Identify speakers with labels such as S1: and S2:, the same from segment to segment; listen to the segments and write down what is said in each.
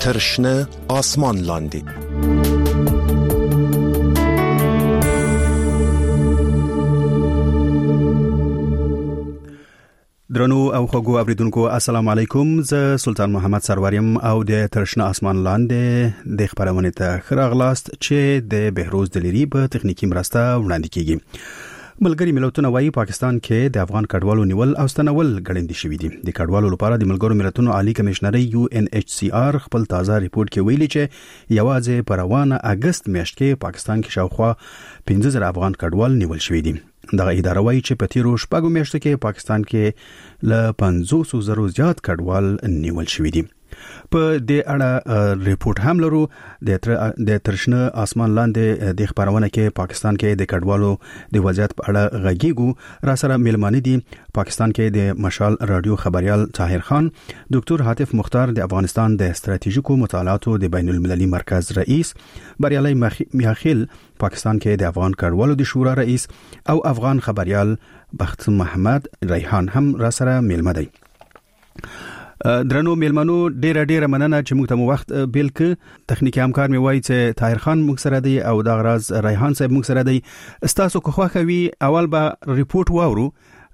S1: ترشنه آسمان لاندې.
S2: درنو او خوږو اوریدونکو السلام علیکم. زه سلطان محمد سروریم او د ترشنه آسمان لاندې د خبرونه ته خراغلاست چې د بهروز دلیری په تخنیکی مرسته وړاندې کیږي. ملګری ملتونه وايي پاکستان کې د افغان کډوالو نیول او ستنول غړندې شوې دي. د کډوالو لپاره د ملګرو ملتونو عالی کمشنري UNHCR خپل تازه ریپورت کې ویلي چې یوازې په روانه اگست میاشت کې پاکستان کې شاوخوا 15,000 افغان کډوال نیول شوې دي. دغه اداره وايي چې په تیرو شپږو میاشتو کې پاکستان کې له 500,000 زیات کډوال نیول شوې دي. په دې اړه ریپورت هم لرو. د ترشنه آسمان لاندې د خبرونه کې پاکستان کې د کډوالو د وضعیت په اړه غږیږو. را سره ملمانه دي پاکستان کې د مشال رادیو خبريال طاهر خان، ډاکټر حاتف مختار د افغانستان د استراتیژیکو مطالعاتو د بین المللي مرکز رئیس، بریالي میاخیل پاکستان کې د افغان کډوالو د شورا رئیس، او افغان خبريال بخت محمد ریحان هم را سره ملمه دي. درنو میلمنو ډیره مننه چې موږ ته وخت بیل ک. تخنیکی همکار می وایي چې طاهر خان موږ سره دی او د غراز ریحان صاحب موږ سره دی. استاسو کو خوخوي اول به ریپورت واورو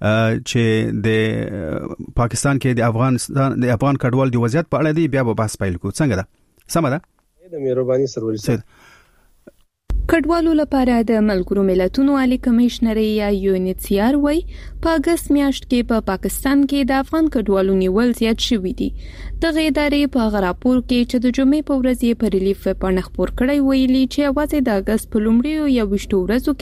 S2: چې د پاکستان کې د افغان کډوال د وضعیت په اړه دی، بیا به بحث پیل کو. څنګه ده؟ سم ده؟
S3: د مهرباني سروري صاحب.
S4: کډوالو لپاره د ملګرو ملتونو عالی کمشنري یا UNHCR وايي په اگست میاشت کې په پاکستان کې د افغان کډوالو نیول زیات شوي دي. دغه ادارې په راپور کې چې د جمعې په ورځ یې په ریلیف په خبر کړی ویلي چې اواز د اگست په لومړیو یا وشتو ورځو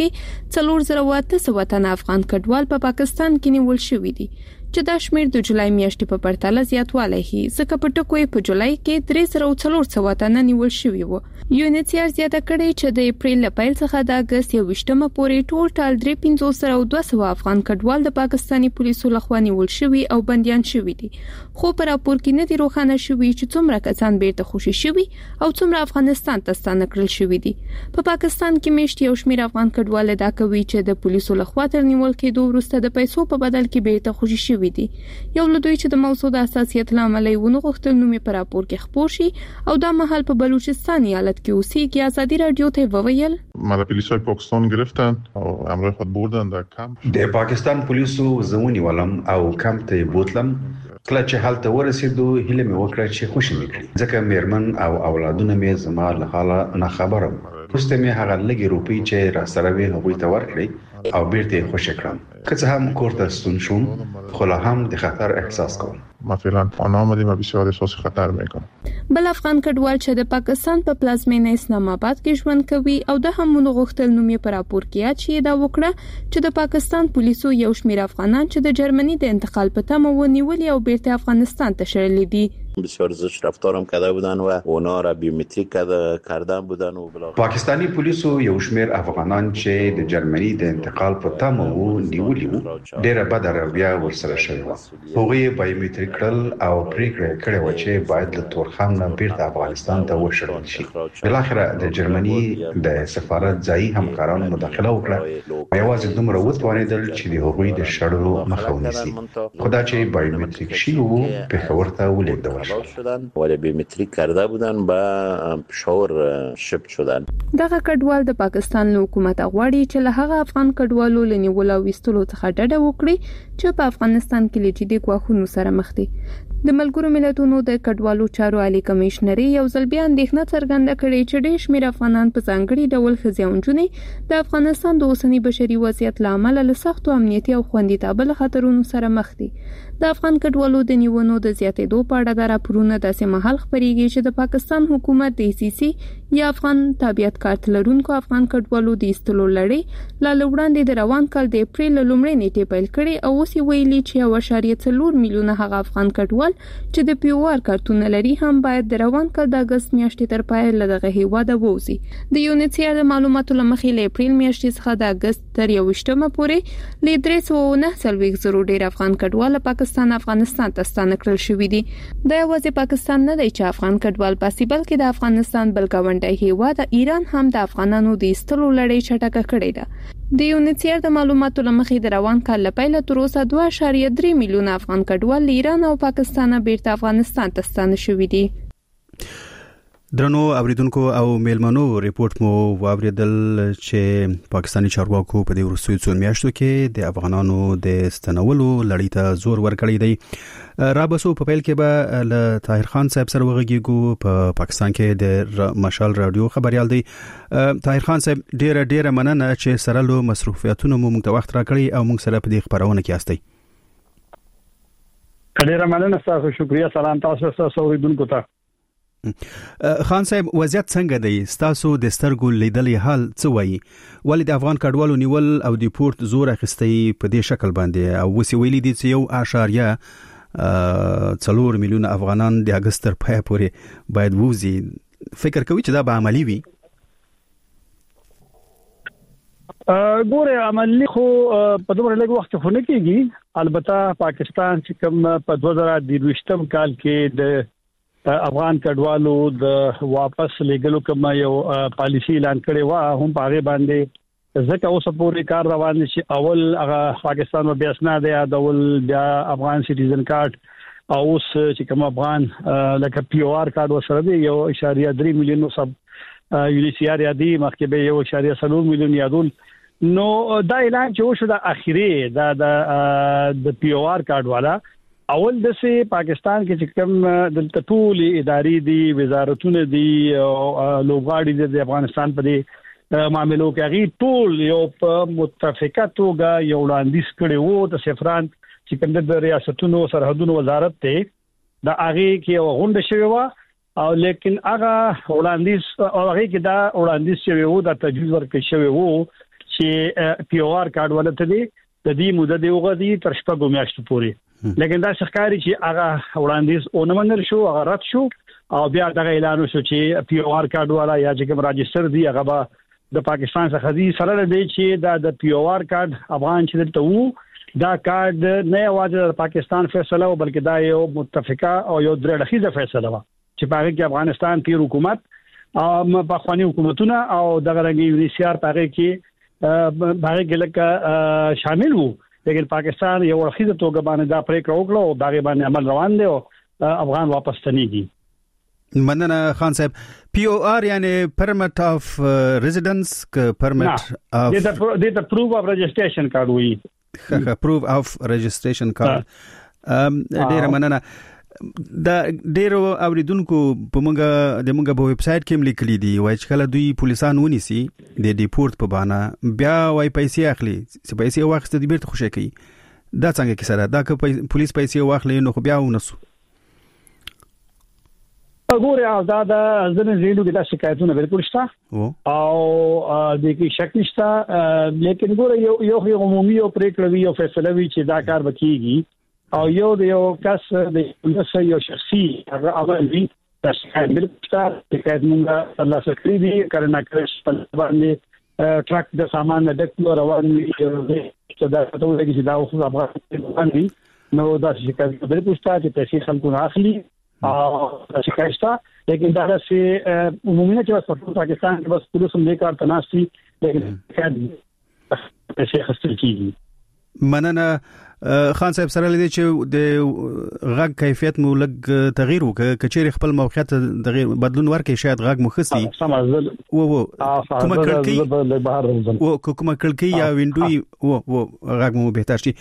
S4: کې 4,800 تن افغان کډوال په پاکستان کې نیول شوي دي، چې دا شمیر د جولای میاشتې په پرتله زیاتوالی هي، ځکه په ټکو په جولای کې 3,400 تن نیول شوي وو. UNHCR زیاته کړې چې د اپریل له پیل څخه د اگست 20مه پورې ټول 3,500 افغان کډوال د پاکستاني پولیسو لخوا نیول شوي او بندیان شوي دي، خو په راپور کې نه دي روښانه شوي چې څومره کسان بیرته خوشي شوي او څومره افغانستان ته ستانه کړل شوي دي. په پاکستان کې میشت یو شمیر افغان کډوال ادعا کوي چې د پولیسو لخوا تر نیول کېدو وروسته د پیسو په بدل کې بیرته خوشي شوي دي. یو له دوی چې د موضوع د اساسیت لامل یې ونه غوښتل نومي په راپور کې خپور شي او دا مهال په بلوچستان ایالت کې اوسېږي. آزادي رادیو ته وویل
S5: ما پولیسای پاکستان گرفتن او همراه خود بردن در کمپ.
S6: د پاکستان پولیسو زمونی ولم او کمپ ته بوتلم. کله چې حالت ورسېدو هله مې وکړه چې خوشی مې کړی، ځکه میرمن او اولادونه مې زما له حاله نه خبره وو. پوسټه مې هغه لګي روپی چې را سره وې هغوی ته ورکړې او بیرته خوشی کړم. که څه هم کورته ستون شوم خو لا هم د خطر احساس کوم.
S5: مثلا آن آمدیم و بسیار احساس خطر میکنم.
S4: بل افغان کډوال چې د پاکستان په پلازمینه اسلام آباد کې ژوند کوي او د همونو غوښتل نومي په راپور کې یاد شي دا وکړه چې د پاکستان پولیسو یو شمیر افغانان چې د جرمنی د انتقال په تمه ونیول او بیرته افغانستان ته شړل دي.
S7: بسیار زشت رفتارم کرده بودن و اونا را بیومتریک کردن بودن و
S6: پاکستانی پولیسو یو شمیر افغانان چې د جرمنی د انتقال په تمه وو نیولي وو ډیره بد رویه ورسره شوی و. هغوی بیومتریک کړل او پریکړه کړې و چې باید له تورخم نه بیرته افغانستان ته وشړل شي. بلاخره د جرمنی د سفارت ځایي همکارانو مداخله وکړه، یوازې دومره وتوانېدل چې د هغوی د شړلو مخه ونیسي. خدا چې بیومتریک شي وو پېښور ته ولېږدول
S7: شدن ولی بیومتریک کرده بودن با پشاور شپ شدن.
S4: دغه کډوال د پاکستان له حکومت غواړي چې له هغه افغان کډوالو لنیول او وستلو څخه ډډه وکړي چې په افغانستان کې لږ د ګواښونو سره مخ دي. د ملګرو ملتونو د کډوالو چارو عالی کمشنري یو ځل بیا اندېښنه څرګنده کړې چې ډېر شمېر افغانان په ځانګړي ډول ښځې او نجونې د افغانستان د اوسني بشري وضعیت له امله له سختو امنیتي او خوندیتابه خطرونو سره مخ دي. د افغان کډوالو د نیونو د زیاتېدو په اړه د راپورونو داسې مهال خپرېږي چې د پاکستان حکومت د ICC یا افغان تابعیت کارت لرونکو افغان کډوالو د ایستلو لړۍ لا وړاندې د روان کال د اپریل لومړۍ نیټې پیل کړې او اوس یې ویلي چې 1.4 میلیونه هغه افغان کډوال چې د POR کارتونه لري هم باید د روان کال د اگست میاشتې تر پای له دغه هیواده ووزي. د UNHCR د معلوماتو لمخې له اپریل میاشتې څخه د اگست تر 21مه پورې ل 309 ډیر افغان کډوال افغانستان ته ستانه کړل شوې دي. د یوازې پاکستان نه دی چې افغان کډوال پاسي بلکې د افغانستان بل ګاونډي هیواد ایران هم د افغانانو د ایستلو لړۍ چټکه کړې ده. د UNHCR د معلوماتو لمخې د روان کال لپاره تر اوسه 2.3 میلیونه افغان کډوال ایران او پاکستان بیرته افغانستان ته ستانه شوي دي.
S2: درنو اوریدونکو او میلمنو ریپورت مو واوریدل چې پاکستانی چارواکو په دې ورسوي څو میاشتو کې د افغانانو د ستنولو لړۍ ته زور ورکړی دی. رابسو په پیل کې به له طاهر خان صاحب سره وغږیږو په پاکستان کې د مشال رادیو خبريال دی. طاهر خان صاحب ډیره مننه چې سره له مصروفیتونو مو موږ ته وخت راکړی او موږ سره په دې خبرونه کې یاستئ.
S8: ډیره مننه تاسو، شکریا، سلام تاسو سره اوریدونکو ته.
S2: خان صاحب وضعیت څنګه دی؟ تاسو د سترګو لیدلې حال څه وایي؟ ولې د افغان کډوالو نیول او د پورت زور اخیستي په دې شکل باندې او وسی ویلي دي چې 1.4 میلیون افغانان د اگست تر پای پورې باید ووزي. فکر کوي چې دا به عملی وي؟
S8: ګوره عملی خو په دومره لږ وخت خو نه کېږي. البته پاکستان چې کوم په 2022 کال کې د افغان کډوالو د واپس لګلو کوم یو پالیسی اعلان کړی و، هم په هغه باندې ځکه اوس پورې کار روان دي چې اول هغه پاکستان بیا اسناد یادول، بیا افغان سټیزن کارت، او اوس چې کوم افغان لکه پی او آر کارت وسره دی 1.3 میلیون سب یونیسیار یادي، مخکې به 1.4 میلیون یادول. نو دا اعلان چې وشو د اخیری د پی او آر کارت والا اول د سي پاکستان کې چې کوم د ټول ادارې دي، وزارتونه دي او لوګاډي د افغانستان په دې معاملو کې هغه ټول یو په متفقه توګه یو وړاندیز کړي وو د سفران چې کوم د ریاستونو سرحدونو وزارت ته د هغه کې یو غونډه شوی و، او لیکن هغه وړاندیز او هغه کې دا وړاندیز شوی وو د تجویز ورکړی شوی وو چې پی او آر کارت ولته دي د دې موده دی وغدي تر شپږ میاشتو پورې. لیکن دا ښکاري چې هغه وړاندیز اونمنل شو، هغه رد شو، او بیا دا اعلان وشو چې پی او آر کارت والا یا چې کوم راجستر دی هغه به د پاکستان څخه دی سره دی چې دا د پی او آر کارت افغان چې دلته وو دا کارت نه یوازې د پاکستان فیصله و بلکې دا یو متفقه او یو درېړخیزه فیصله و چې په هغه کې افغانستان کې حکومت او پخوانی حکومتونه او دغه رنګ یونیسیار په هغه کې لکه شامل وو. لیکن پاکستان یو ورخیزه توګه باندې دا پریکړه وکړه او دا باندې عمل روان دی او افغان واپس تنيږي.
S2: مننه خان صاحب. پی او آر یعنی پرمټ اف ریزیډنس ک پرمټ اف
S8: د پروف اف رجسټریشن کارت وی
S2: پروف اف رجسټریشن کارت. ډیره مننه. دا ډیرو اوریدونکو په موږ په ویب سټ کې لیکلي دي وای چې کله دوی پولیسان ونیسي د ډیپورت په بهانه بیا وای پیسې اخلي، چې پیسې واخیسته دي بیرته خوشی کوي. دا څنګه کې سره دا که پولیس پیسې واخلي نو خو بیا ونسو؟
S8: وګوره دا ځنه زیندو کې دا شکایتونه بالکل شته او د کې شک نشته، لیکن ګوره یو عمومي او پریکړه وی او فیصله وی چې دا کار وکړي او یو کس د یو شخصي هغه اول وی تاسو بالکل چې کله موږ الله سکري دي کارنا کړش په باندې ټرک د سامان د ډکلو روان وي چې دا ته وایي چې دا خو افغان دي نو دا چې کله بالکل چې پیسې خلکو اخلي او شکایت، لیکن دا چې عمومي چې په پاکستان کې بس پولیس هم دې کار تناسي لیکن پیسې خسته کیږي.
S2: مننه خان صاحب. سره لدی چې د غږ کیفیت مو لګ تغییر وکړي، کچېر خپل موقعیت د بدلون ورکړي، شاید غږ مو خسي کومه کړکۍ یا وینډوی غږ مو بهتر شي.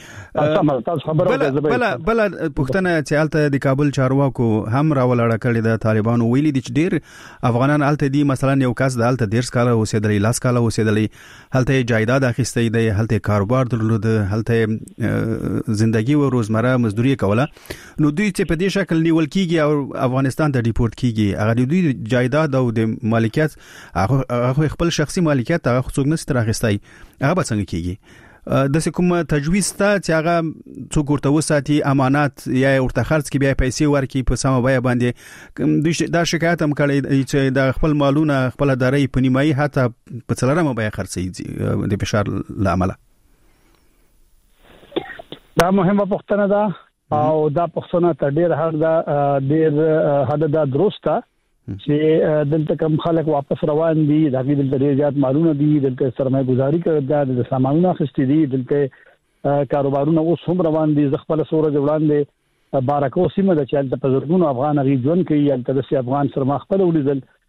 S2: بل پښتنه چې الته د کابل چارواکو هم راولاړه کړی د طالبانو ویلي دي چې ډیر افغانان الته دي، مثلا یو کس د الته 10 کاله اوسېدلی، 10 کاله اوسېدلی، هلته جایداد اخیستې دی، هلته کاروبار درلود، هلته زندگی و روزمره مزدوري کوله. نو دوی چې په دې شکل نیول کیږي او افغانستان ته ډیپورت کیږي، هغه دوی جایداد او د مالکیت هغه خپل شخصي مالکیت هغه څوک نه ستراغستای، هغه به څنګه کیږي؟ د کوم تجویز ته چې هغه څوک ورته وساتي امانات یا ورته خرڅ کی بیا پیسې ورکي په سمه بیه باندې، دوی دا شکایت هم کړی چې د خپل مالونه خپل ادارې په نیمایي حتی په څلورمه بیه خرڅي د فشار لامل.
S8: دا مهمه پوښتنه ده او دا پوښتنه تر ډیر حد دا درسته چې دلته کوم خلک واپس روان دي، دا دلته ډیر زیات مالونه دي، دلته سرمایه گذاري کړي، د سامانونه اخیستي دي، دلته کاروبارونه اوس هم روان دي. خپل سورج وړاندې بارکو سیمه د چل په زرګونو افغان غي ژوند کوي، البته د افغان سره خپل ولیدل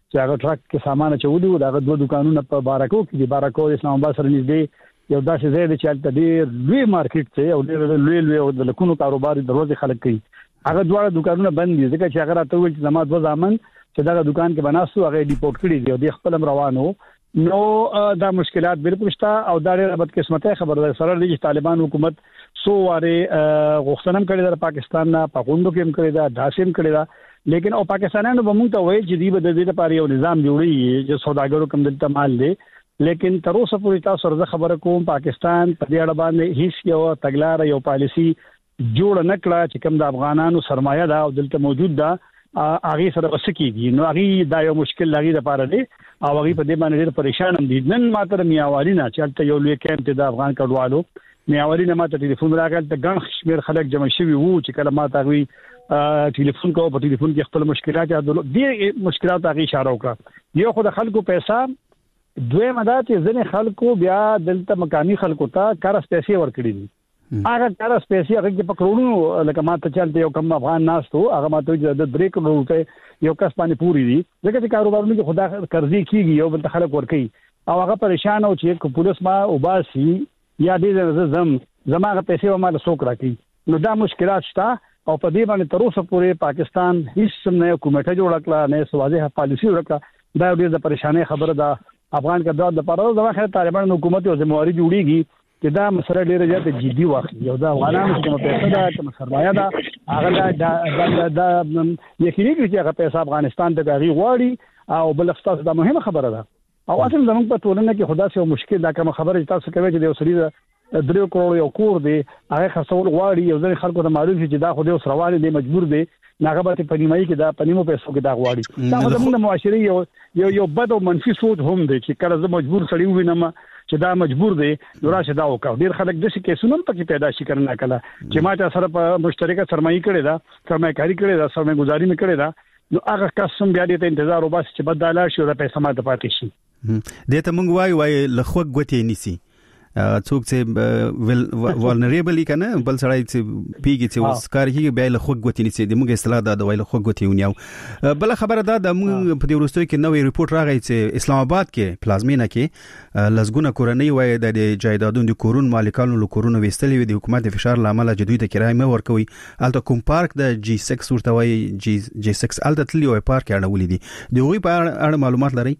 S8: چې هغه ټرک کې سامان چولي و دا دوه دکانونه په بارکو کې دي. بارکو اسلام آباد سره نږدې یو داسې ځای دی چې هلته ډېر لوی مارکیټ دی او ډېر لوی او د لکونو کاروبار دروازې خلک کوي. هغه دواړه دکانونه بند دي ځکه چې هغه راته ویل چې زما دوه ځامن چې دا دکان کې بناستو هغه ډیپورټ کړی دی او د خپل روانو نو دا مشکلات بالکل شته او دا ډېر بدقسمته خبره ده. سره لږ طالبان حکومت سو واره غوښتنه کړې ده پاکستان نه پاکوندو کې هم کړې ده داسې هم کړې ده لیکن او پاکستانانو به موږ ته وایي چې دی به د دې لپاره یو نظام جوړي چې سوداګرو کوم دلته مال دی لیکن تر اوسه پورې تاسو سره خبره کوم پاکستان په دې اړه باندې هیڅ یو تګلارې یو پالیسی جوړ نه کړه چې کوم د افغانانو سرمایه ده او دلته موجود ده هغه سره وسکیږي. نو هغه دا یو مشکل لري لپاره دی او هغه په دې باندې ډېر پریشان هم دي. نن ماته میاوالي نه چې یو لوی کیمپ ته د افغان کډوالو میاوالي نه ماته ټلیفون راغلی ته ګڼ شمیر خلک جمع شوي وو چې کله ماته غوي ټلیفون کوو په ټلیفون کې خپل مشکلات یا د مشکلات هغه اشاره وکړه. یو خو د خلکو پیسې دوی مدد ځنې خلکو بیا دلته مقامي خلکو ته کارس پیسې ورکړي دي. هغه کارس پیسې هغه په کرونو لکه ماته چلته یو کم افغان ناستو هغه ماته د 3 کروڑ روپے یو کس باندې پوری دي ځکه چې کاروبارونه کې خدا قرضې کیږي یو بل خلک ورکي او هغه پریشان او چې پولیس ما وباسي یا دې زماغه پیسې و مال سوک راکې. نو دا مشکلات شته او په دې باندې تر اوسه پورې پاکستان هیڅ نه حکومت جوړ کړه نه واضح پالیسی ورکړه. دا ډېر د پریشانې خبره ده. افغان کډوال د پاره د واخه طالبان حکومت او ذمہواری جوړیږي چې دا مسله ډیره زیاته جدي واخلي. یو دا افغانانو چې پیسې ده چې سرمایه ده هغه دا یقیني کړي چې هغه پیسې افغانستان ته غوړي غواړي او بل څه دا مهمه خبره ده. او اصل زموږ په ټولنه کې خدا سي مشکل دا کوم خبره چې تاسو کوي چې د وسري 3 کروڑ یو کور دی هغه خرڅول غواړي یو ځل خلکو ته معلوم شي چې دا خو د وسروالي دی مجبور دی ناغه به په نیمایي کې دا په نیمو پیسو کې دا غواړي. دا زموږ د معاشري یو بد او منفي سوچ هم دی چې کله زه مجبور سړی وینم چې دا مجبور دی نو راشه دا وکړ. ډیر خلک د شي کیسونو پکې پیدا شي کرنا کله چې ما ته سره په مشترکه سرمایي کړی دا سرمایه‌کاري کړی دا سرمایه‌ګزاري مې کړی دا نو هغه قسم بیا دې ته انتظار وباس چې بداله شي او د پیسې ماته پاتې شي.
S2: دته مونږ وای لخوا غوتې نيسي څوک چې ولنریبل کنه بل سړی چې پیږي چې وسکار کیږي بیا له خوګ غوتی نيسي د موږ اصطلاح د ویل خوګ غوتی ونیو. بل خبره ده د موږ په دې ورستوي کې نوې ریپورت راغی چې اسلام آباد کې پلازمینه کې لزګونه کورنۍ وای د جایدادونو د کورون مالکانو له کورونو وستلې وي د حکومت فشار لامل جدوی ته کرای مې ورکوي. الته کوم پارک د جی 6 ورته وای جی 6 الته تللی وای پارک اړولې دي دوی په اړه معلومات لري؟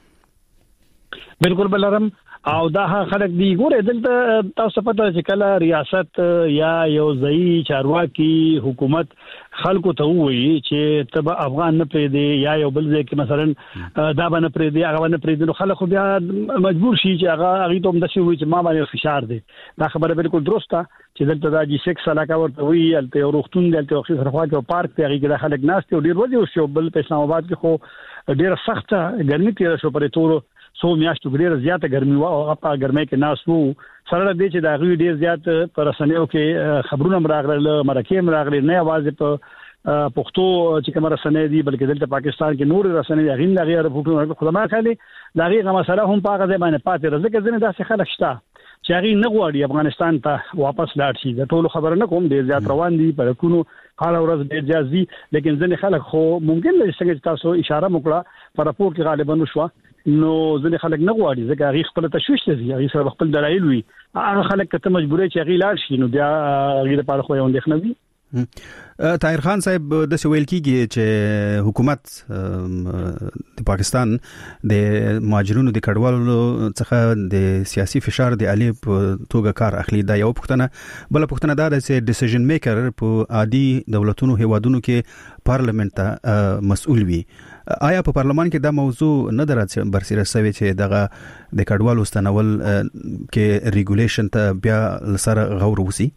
S8: بالکل بلرم او دا خلک دی ګوره دلته تاسو پته چې کله ریاست یا یو ځای چارواکي حکومت خلکو ته وایي چې تبع افغان نه پرې دی یا یو بل ځای کې مثلا دا باندې پرې دی هغه باندې پرې دی نو خلک بیا مجبور شي چې هغه ته هم د شي وي چې ما باندې فشار دی. دا خبره بالکل درسته چې دلته دا جی 6 علاقه ورته وي الته یو روختون دلته خو سره خو پارک ته هغه کې خلک ناس ته ډیر وځي او شو بل په اسلام آباد کې خو ډیر سخته ګرمي تیر شو پرې ټول سو میاشتو ډیره زیاته ګرمي او په ګرمۍ کې ناس وو سره د دې چې دا غوي ډیر زیات پر رسنیو کې خبرونه راغلل مرکه راغلي نه आवाज په پښتو چې کوم رسنۍ دي بلکې دلته پاکستان کې نور رسنۍ غین لغې رپورټونه خدامت خالي لغې مسله هم په هغه باندې پاتې رزق ځنه داسې خلک شته چې هغه نه غواړي افغانستان ته واپس لاړ شي. د ټولو خبره نه کوم ډیر زیات روان دي پر کوونو حال ورځ ډیر زیات دي لیکن ځنه خلک خو ممکن د څنګه تاسو اشاره وکړه پر راپور کې غالبا نشو نو ځنه خلک نه غواړي ځکه هغه خپل تشويش دي هغه سره خپل دلایل وي هغه خلک ته مجبورې چې هغه لاړ شي نو بیا هغه لپاره خو یو اندېښنه وي.
S2: طاهر خان صاحب د سویل کیږي چې حکومت د پاکستان د مهاجرونو د کډوالو څخه د سیاسي فشار د علی په توګه کار اخلي. دا یو پښتنه بل پښتنه دا چې ډیسیژن میکر په عادي دولتونو هیوادونو کې پارلیمنت ته مسؤل وي. آیا په پارلمان کې دا موضوع نه درته برسره سوي چې دغه د کډوالو ستنول کې ریګولیشن ته بیا سره غور وسی؟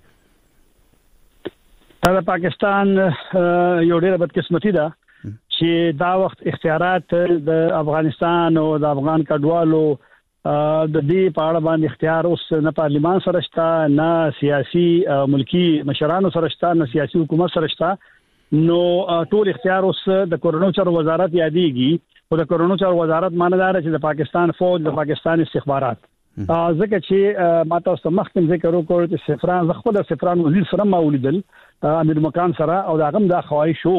S8: دا پاکستان یو ډېر بدقسمتي ده چې دا وخت اختیارات د افغانستان او د افغان کډوالو د دې په اړه باندې اختیار اوس نه پارلیمان سره شته نه سیاسي ملکی مشرانو سره شته نه سیاسي حکومت سره شته. نو ټول اختیار اوس د کورونو چارو وزارت یادېږي او د کورونو چارو وزارت ماندار چې د پاکستان فوج د پاکستان استخبارات ځکه چې ماته اوس مخکې ذکر وکړ چې سفران خپل سفران وزیر سره ما ولیدل امیر مکان سره او دا غم د خواهش شو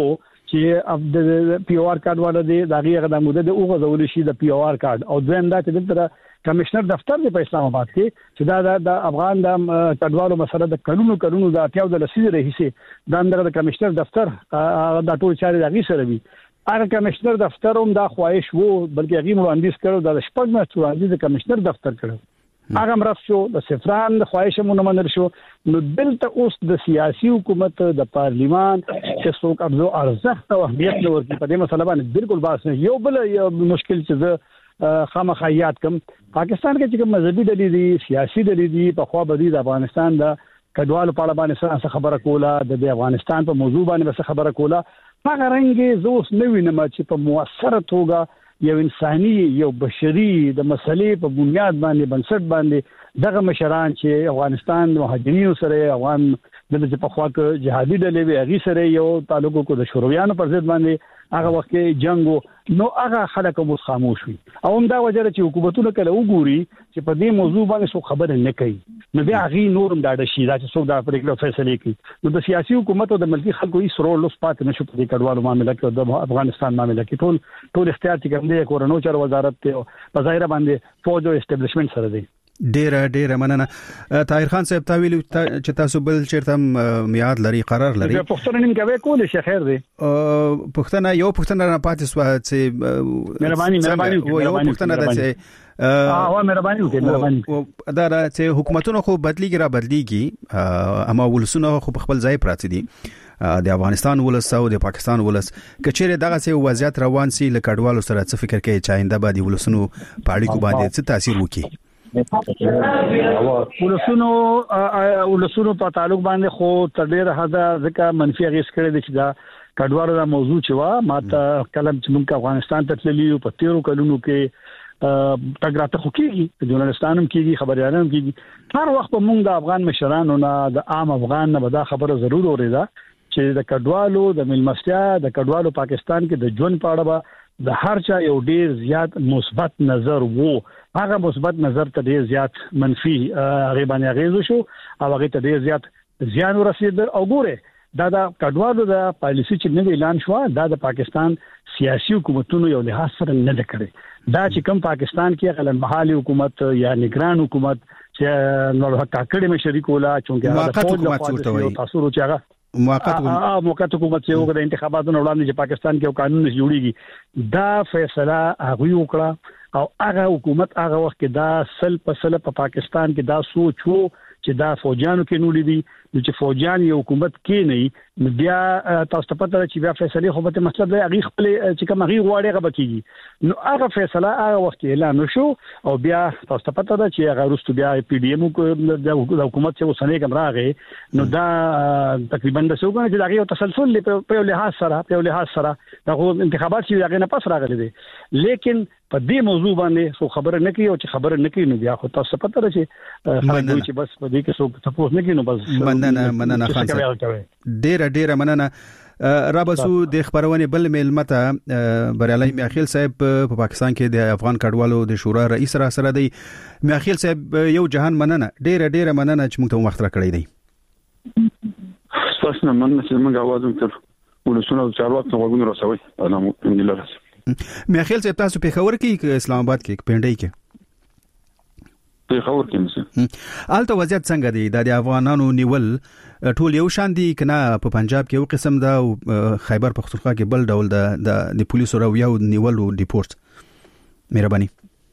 S8: چې د پی او آر کارت والا دی دا غیغه د موده د اوغه زول شي د پی او آر کارت او دویم دا چې د کمشنر دفتر دی په اسلام آباد کې چې دا د افغان د کډوالو مسله د قانونو د اتیاو د لسیزه رئیسه د کمشنر دفتر د ټول چاري د غي سره وی هغه کمشنر دفتر هم دا خواهش وو بلکې هغه وړاندیز کړو د شپږ میاشتو وړاندیز د کمشنر دفتر کړو هغه مرف شو د سفران د خواهش مونږ منل شو نو دلته اوس د سیاسي حکومت د پارلیمان چې څوک ابزو ارزښت او اهمیت ورکړي په دې مسله باندې بالکل باس نه یو بل مشکل چې خامخایات کم پاکستان کې چې مذهبي ډلې دي سیاسي ډلې دي په خوا بدی د افغانستان د کډوالو په اړه باندې خبره کوله د افغانستان په موضوع باندې خبره کوله هغه رنګ زوس نه وینم چې په موثره توګه یو انساني یو بشري د مسلې په بنیاد باندې بنسټ باندې دغه مشران چې افغانستان مهاجرینو سره افغان د په خوا کې جهادي ډلې وی هغه سره یو تعلق کو د شورویانو پر ضد باندې هغه وخت جنگو نو هغه خلک مو خاموش وي او هم دا وجه چې حکومتونه کله وګوري چې په دې موضوع باندې څه خبره نه کوي نو بیا غي نورم دا د شي دا چې څوک دا پرېکړه فیصله کوي نو د سیاسي حکومت او د ملکی خلکو یې سرور لوس پات نشو په دې کډوالو معاملې کې د افغانستان معاملې کې ټول اختیار چې کوم دی کورونو چار وزارت ته په ظاهر باندې فوج او اسټابلیشمنت سره دی
S2: ډیره مننه طاهر خان صاحب تاویل چې تاسو بل چیرته میعاد لري قرار لري
S8: پښتون نیم کوي کول شي خیر دی
S2: پښتنه یو پښتنه نه پاتې سو چې
S8: مهرباني
S2: یو پښتنه ده
S8: چې مهرباني
S2: وکړئ دا چې حکومتونو خو بدلیږي اما ولسونه خو په خپل ځای پراته دي د افغانستان ولس او د پاکستان ولس کچېره دغه څه وضعیت روان سي لکډوالو سره څه فکر کوي چې آینده باندې ولسونو پاړي کو باندې څه تاثیر وکړي
S8: ولسونو په تعلق باندې خو تر ډیره حدا ځکه منفي اغیز کړی دی چې دا کډوالو دا موضوع چې وا ماته کلم چې موږ افغانستان ته تللی په 13 کلونو کې تګراته خو کېږي جورنالستانم کېږي خبريالانم کېږي هر وخت موږ د افغان مشرانو نه د عام افغان نه دا خبره ضرور اورېده چې د کډوالو د ملمستیا د کډوالو پاکستان کې د ژوند په اړه د هر چا یو ډیر زیات مثبت نظر وو هغه مثبت نظر ته ډیر زیات منفي غیبانه غیزو شو او هغه ته ډیر زیات زیان ورسید او ګوره دا د کډوالو د پالیسي چې نوې اعلان شو دا د پاکستان سیاسي حکومتونو یو لحاظ سره نه کړی دا چې کوم پاکستان کې غلن محلي حکومت یا نگران حکومت چې نور حقاقي مشري کولا چونګه
S2: د فوج حکومت
S8: تاسو ورچاغه موقت حکومت چې وګړي انتخاباتونو وړاندې چې پاکستان کې یو قانون جوړیږي دا فیصله هغه وکړه او هغه حکومت هغه وخت کې دا په پاکستان کې دا سوچ وو چې دا فوجانو کې نولې دي چې فوجان یو حکومت کې نه بیا تاسو ته پته چې بیا فیصله خو به مطلب دی هغه خپل چې کوم هغه غواړي هغه بکیږي نو هغه فیصله هغه وخت اعلان شو او بیا تاسو ته پته ده چې هغه وروسته بیا پی ډی ایم د حکومت څخه وسنۍ کوم راغی نو دا تقریبا د څو غنډه چې هغه تسلسل په لحاظ سره دا انتخابات چې هغه نه پس راغلي دي لیکن په دې موضوع باندې څو خبره نه کوي او چې خبره نه کوي نو بیا خو تاسو پته راځي خلک چې بس په دې کې څو تاسو نه کوي نو بس
S2: مننه خان صاحب ډیره مننه رابسو د خبرونه بل ملمته بریالي میاخیل صاحب په پاکستان کې د افغان کډوالو د شورا رئیس را سره دی میاخیل صاحب یو جهان مننه ډیره مننه چې موږ ته وخت را کړی دی
S9: تاسو نه مننه چې موږ आवाज وکړو ولسونه چارواکو وګونو رسوي الحمدلله
S2: میاخیل صاحب تاسو په خبر کې اسلام آباد کې پنډای کې
S9: په خبر کې مشه
S2: الته وضعیت څنګه دی د افغانانو نیول ټول یو شان دي کنه په پنجاب کې یو قسم دا او خیبر پختونخوا کې بل ډول د پولیسو راو یو نیول او ډیپورت مهرباني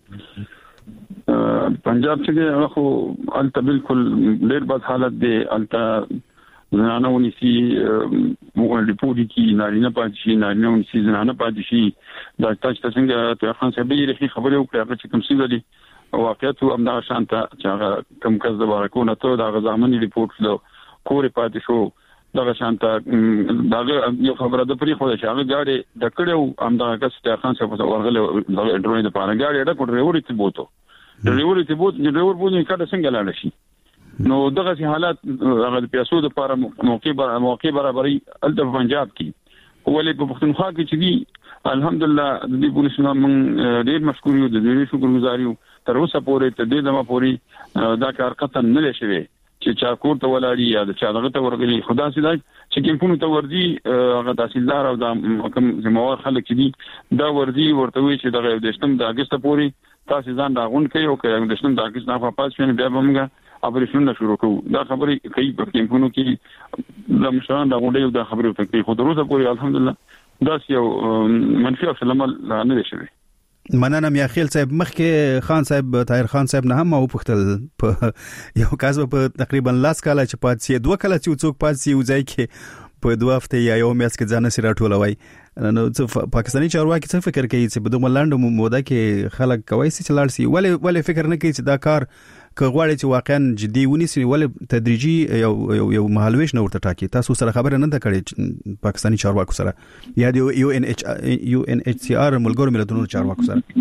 S9: پنجاب کې خو الته بالکل ډېر بد حالت دی الته زنانه ونیسي موږ ډیپورت کی نارینه پاتې شي نارینه ونیسي زنانه پاتې شي دا تاسو څنګه ته خان صاحب یې خبرې وکړه چې کوم څه دي واقعیت هم دا شانته چې کوم کس د بارکونه ته دا غزامنی ریپورت له کورې پاتې شو دا شانته دا یو خبره د پری خو چې هغه غاړي د کړو هم دا کس ته خان صاحب ورغله د انټرنیټ لپاره غاړي دا کوټري ورته بوته ډریور بوځي کله څنګه لاړ شي نو دغه حالات هغه د پیسو د لپاره موقع برابرۍ الته پنجاب کې ولې په پښتونخوا کې چې دي الحمدلله د دې پولیسو من ډېر مشکور یو د دې شکرګزار یو تر اوسه پورې ته دې دمه پورې دا کار قطن نه لشي چې چا کور ته ولاړی یا د چا دغه ته ورغلی خدا سي دا چې کیمپونو ته ورځي هغه تحصیلدار او د کوم ذمہوار خلک دي دا ورځي ورته وی چې دغه د 8 د اگست پورې تاسو ځان راغون کوي او که د 8 د اگست نه پاس شنه بیا موږ اپریشن شروع کوو دا خبرې کوي په کیمپونو کې د مشران دا غونډې دا خبرې ته کوي خو دروازه پورې الحمدلله دا یو منفي عمل نه دی شوی.
S2: مننه میا خیل صاحب مخکې خان صاحب طاهر خان صاحب نه هم او پختل په یو کاز په تقریبا لاس کاله چې پاتې دوه کله چې څوک پاتې وځي کې په دوه هفته یا یو میاشت کې ځان سره ټولوي نو پاکستاني چارواکي څه فکر کوي چې په دوه لاندو موده کې خلک کوي چې لاړ سي ولې فکر نه کوي چې دا کار کغواړي چې واقعا جدي ونیسي ولې تدریجي یو مهالويش نه ورته ټاکي تاسو سره خبره نه ده کړې پاکستاني چارواکو سره یا د UNHCR ملګرو ملتونو چارواکو سره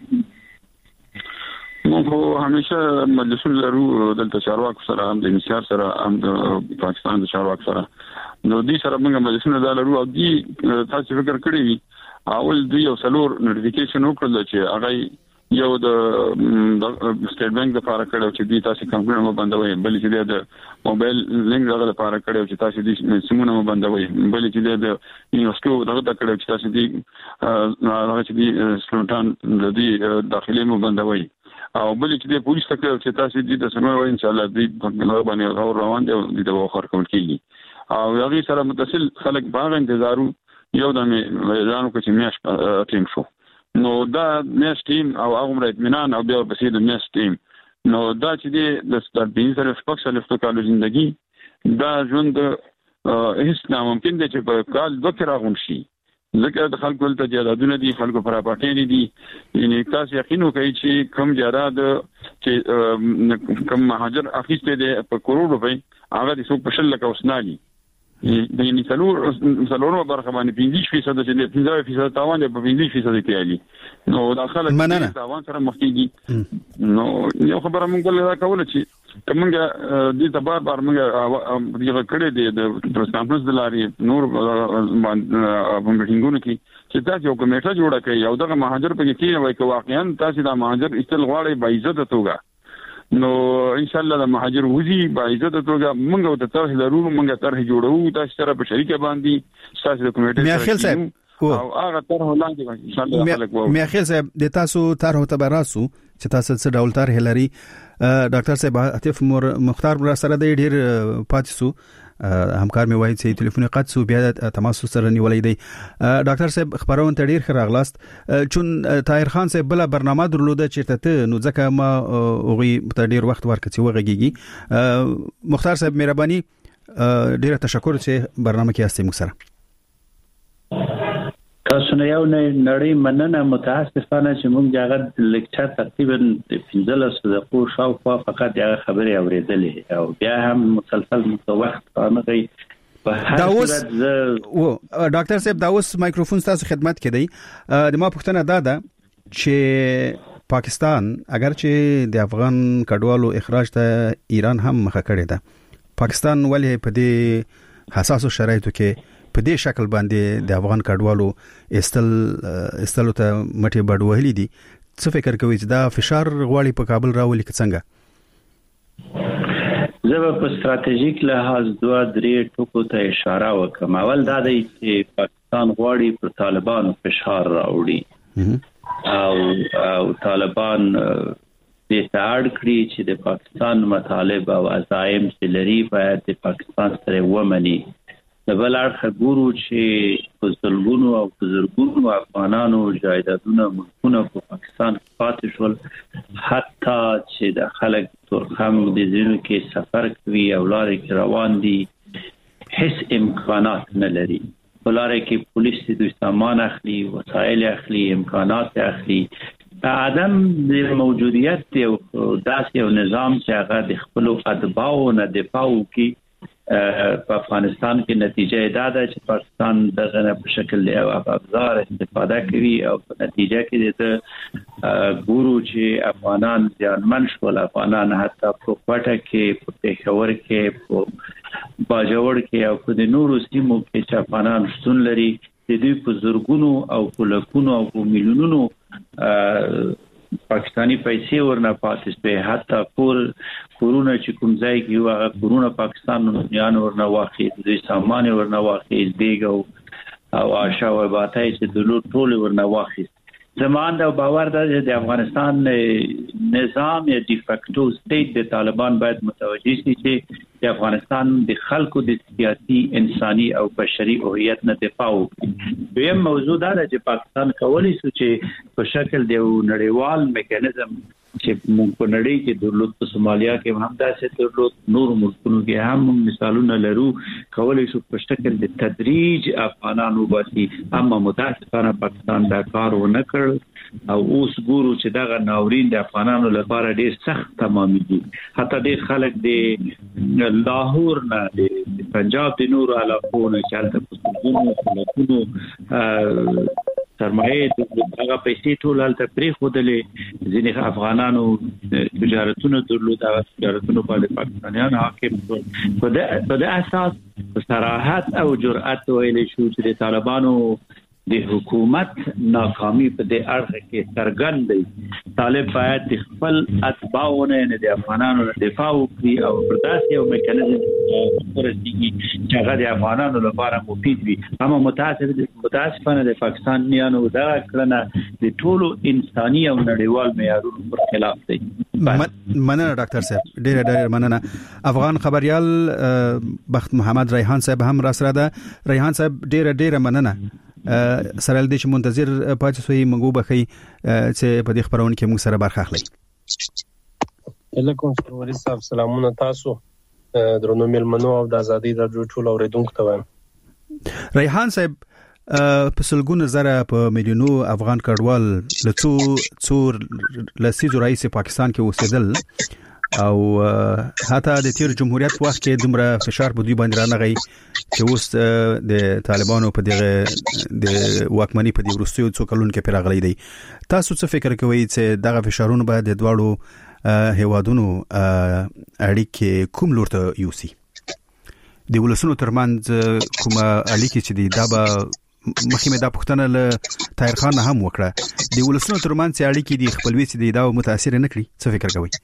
S9: نو همیشه مجلسونه لرو دلته چارواکو سره هم د انشار سره هم د پاکستان د چارواکو سره نو دې سره موږ مجلسونه لرو او دې تاسو فکر کړی اول دی یو سلور نوټیفیکیشن وکړل چې هغه یو د سټیټ بانک د لپاره کړو چې دې تاسو کمپیوټر مو بندوي بل چې د موبایل لینک دغه لپاره کړو چې تاسو دې سیمونه مو بندوي بل چې د یونیسکو دغه کړو چې تاسو دې هغه چې دې سلطان د دې داخلي مو بندوي او بل چې د پولیس تکړه چې تاسو دې د سمو ان شاء الله دې په باندې روان دي د وخر کول کیږي او هغه سره متصل خلک باغ انتظارو یو د اعلان کو چې میاش ټیم شو نو دا میاش ټیم او هغه اطمینان او بیا په د میاش ټیم نو دا چې د ستارټینګ سره شپږ سال کالو ژوندۍ دا ژوند هیڅ ناممکن دی چې په کال دوه کې راغون شي ځکه د خلکو ته جادادونه دي خلکو پراپاټې دي یعنی تاسو یقین وکړئ چې کم جاداد چې کم مهاجر اخیسته دي په کروڑ روپۍ هغه د څو پښل لکه وسنالي یعنی څلورو برخه باندې 50% چې 50% تاوان دی په 50% کې علي نو دا خلک تاوان سره مخ کیږي نو یو خبره مونږ له کوله چې کومه دې تبار بار مونږ دغه کړې دي د پریس کانفرنس د لارې نور په میټینګونو کې چې تاسو یو کمیټه جوړه کړئ او دغه مهاجر په کې وایي چې واقعا تاسو د مهاجر استل غواړي با عزت توګه نو ان شاء الله د مهاجر وزي با عزت توګه مونږ ته طرح لرو مونږ طرح جوړو تاسو سره په شریکه باندې تاسو د کمیټې
S2: میا خیل صاحب
S9: او هغه طرح لاندې ان شاء الله خلک وو
S2: میا خیل صاحب د تاسو طرح ته براسو چې تاسو څه ډول طرح لري ډاکټر صاحب عاطف مختار را سره د ډیر پاتسو همکار مې وایي چې ټلیفون قد سو بیا تماس سره نیولې دی ډاکټر صاحب خبرونه ته ډیر خراغلاست چون طاهر خان صاحب بل برنامه درلوده چې ته نو ځکه ما اوغي ته ډیر وخت ورکړي وغږیږي مختار صاحب مهرباني ډیر تشکر چې برنامه کې استیم سره
S10: تاسو نه یو نړۍ مننه متاسفانه چې موږ هغه لیکچر تقریبا 15 دقیقو شاوخوا فقط هغه خبرې اورېدلې او بیا هم مسلسل وخت راغی
S2: دا اوس ډاکټر صاحب دا اوس مایکروفون تاسو خدمت کې دی د ما پوښتنه ده چې پاکستان اگر چې د افغان کډوالو اخراج ته ایران هم مخه کړې ده پاکستان ولې په دې حساسو شرایطو کې په دې شکل باندې د افغان کډوالو استلو ته مټي بډوهلي دي څه فکر کوي چې دا فشار غواړي په کابل راولي څنګه
S10: زه په ستراتیژیک لحاظ دوه درې ټکو ته اشاره وکم اول دا دی چې پاکستان غواړي پر طالبانو فشار راوړي او طالبان دې ته اړ کړی چې د پاکستان مطالب او عزایم چې لري باید د پاکستان سره ومني د بل اړخ ګورو چې په ځلګونو او بزرګونو افغانانو جایدادونه ملکونه په پاکستان پاتې شول حتی چې د خلک ترخم د ځینو کې سفر کوي او لارې کې روان دي هیڅ امکانات نه لري ولاره کې پولیس د سامان اخلي وسایل اخلي امکانات اخلي عدم د موجودیت او داسې یو نظام چې هغه د خپل اتباعو نه دفاع کوي په افغانستان کې نتیجه دا ده چې پاکستان دغه په شکل له افزار استفاده کوي او په نتیجه کې د ګورو چې افغانان ځانمن شول افغانان حتی په کوټه کې په پېښور کې په باجوړ کې او په نورو سیمو کې چې افغانان شتون لري د دوی په زورګونو او په لکونو او په میلیونونو پاکستانی پیسې ورنه پاتې په حتی کورونه چې کوم ځای کې یو هغه کورونه پاکستان نه ورنه واخې د سامان ورنه واخې دیګو او آشا او باتای چې د لوټ ټول ورنه واخې زمان دا باور ده چې د افغانستان نظام یا ډی فیکټو سټیټ د طالبان باید متوجه شي چې د افغانستان د خلکو د سیاسي انساني او بشري هویت نه دفاع وکړي. دویم موضوع دا ده چې پاکستان کولی شي چې په شکل د نړیوال میکانیزم چې موږ په نړۍ کې درلود په سومالیا کې هم داسې درلود نور ملکونو کې هم مثالونه لرو کولی شو په شکل د تدریج افغانانو باسي اما متاسفانه پاکستان دا کار ونه کړ او اوس ګورو چې دا ناورین د افغانانو لپاره ډېر سخت تمامېږي. حتی ډېر خلک د لاهور نه د پنجاب د نورو علاقو نه چالت پسونو سرمایه د هغه پیسې ټول هلته پرې خودلې ځینې افغانانو تجارتونو درلود او تجارتونو باندې پاکستانیان حاکم په دې اساس صراحت او جرأت ویلې شو چې د طالبانو د حکومت ناکامي په دې اړه کې څرګند دی. طالب باید د خپل اتباعونه نه د افغانانو دفاع وکړي او پر داسې یو میکانیزم ورسیږي چې هغه د افغانانو لپاره مفید وي. اما متاسفانه د پاکستانیانو دا کړنه د ټولو انساني او نړیوال معیارونو پر خلاف دی.
S2: مننه ډاکټر صاحب ډېر مننه. افغان خبريال بخت محمد ریحان صاحب هم را سره ده. ریحان صاحب ډېر مننه. سره دې چې منتظر پاتې سوی موږ بخي چې په دې خبرونه کې موږ سره برخه اخلي.
S3: علیکم سروري صاحب سلامونه تاسو درنو ملمنو او د ازادي رادیو ټول اوریدونکو ته وایم.
S2: ریحان صاحب په سلګونه زره په میلیونو افغان کډوال څو لسیزو رئیس پاکستان کې اوسېدل او حتی د تیر جمهوریت وخت کې دومره فشار په دوی باندې رانغی چې اوس د طالبانو په دغه د واکمنۍ په دې وروستیو څو کلونو کې پیراغلی دی. تاسو څه فکر کوئ چې دغه فشارونه به د دواړو هیوادونو اړیکې کوم لور ته یوسي؟ د ولسونو ترمنځ کومه اړیکې چې دی دا به مخکې دا پوښتنه له طاهر خان هم وکړه د ولسونو ترمنځ اړیکې د خپلوي چې دی دا متاثر نه کړي. څه فکر کوئ؟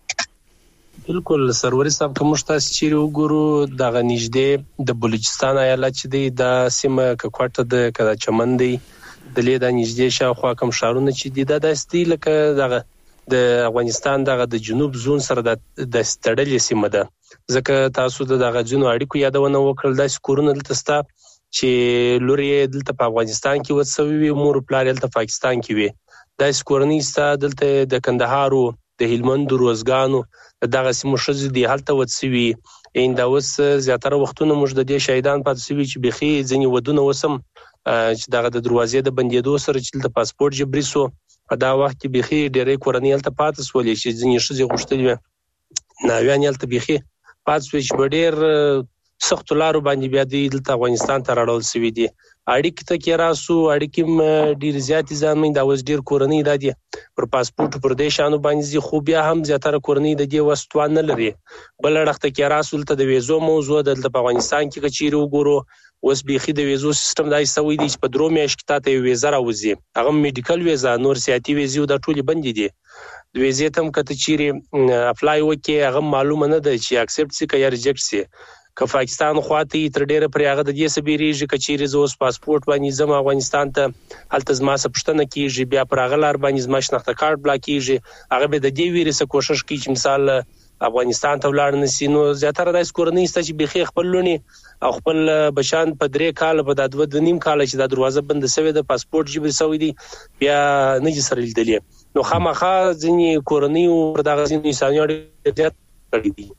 S3: بالکل سروري صاحب کوم تاسو چې وګورو دغه نږدې د بلوچستان ایالت چې دی د سیمه کوټه د کدا چمن دی د لیدا نږدې شاوخوا کوم شهرونه چې دی د داستي لکه دغه د افغانستان دغه د جنوب زون سره د ستړلې سیمه ده. ځکه تاسو دغه جنو اړیکو یادونه وکړل د سکورونه دلته ستا چې لوري دلته په افغانستان کې وڅوي مور پلار دلته پاکستان کې وي د سکورنی ستا دلته د کندهارو د هلمند روزګانو دغه سیمو شذ دی حالت وڅوي ان دا وس زیاتره وختونه موږ د دې شهیدان پاتې شوی چې بخي ځنی ودونه وسم چې دغه د دروازې د بندیدو سره چې د پاسپورت جبري سو په دا وخت کې بخي ډېرې کورنۍ الته پاتې سولې چې ځنی شذ غوښتل ناویان الته بخي پاتې شوی چې ډېر سخت لارو باندې بیا د افغانستان ته راړول شوی دي. اړیکې ته کې راسو اړیکې ډیر زیات ځانمن دا وس ډیر کورنۍ د دې پر پاسپورت پر دې شانو باندې خو بیا هم زیاتره کورنۍ د دې وستوان نه لري. بل اړخته کې راسو ته د ویزو موضوع د افغانستان کې کچیر وګورو وس بيخي د ویزو سیستم دای سوي دي چې په درو میاشت کې ته ویزه راوځي هغه میډیکل ویزه نور سیاسي ویزه د ټولي بند دي. د ویزې تم کته چیرې اپلای وکي هغه معلومه نه ده چې اکسپټ سي یا ریجکټ سي. که پاکستان خواته تر ډیره پر هغه د دې سبيریږي کچېری زوس پاسپورت باندې زما افغانستان ته هلته زما سپشتنه کیږي بیا پر هغه لار باندې زما شناخته کارت بلاکیږي هغه به د دې ویروس کوشش کوي چې مثال افغانستان ته ولاړ نسی نو زیاتره د سکورنۍ ست چې بيخي خپل لونی او خپل بشان په 3 کال په د 2.5 کال چې د دروازه بند سوي د پاسپورت جبر سوي دي بیا نه جسر لیدلې نو خامخا ځینی کورنۍ او دغه ځینی انساني اړیکې کړې دي.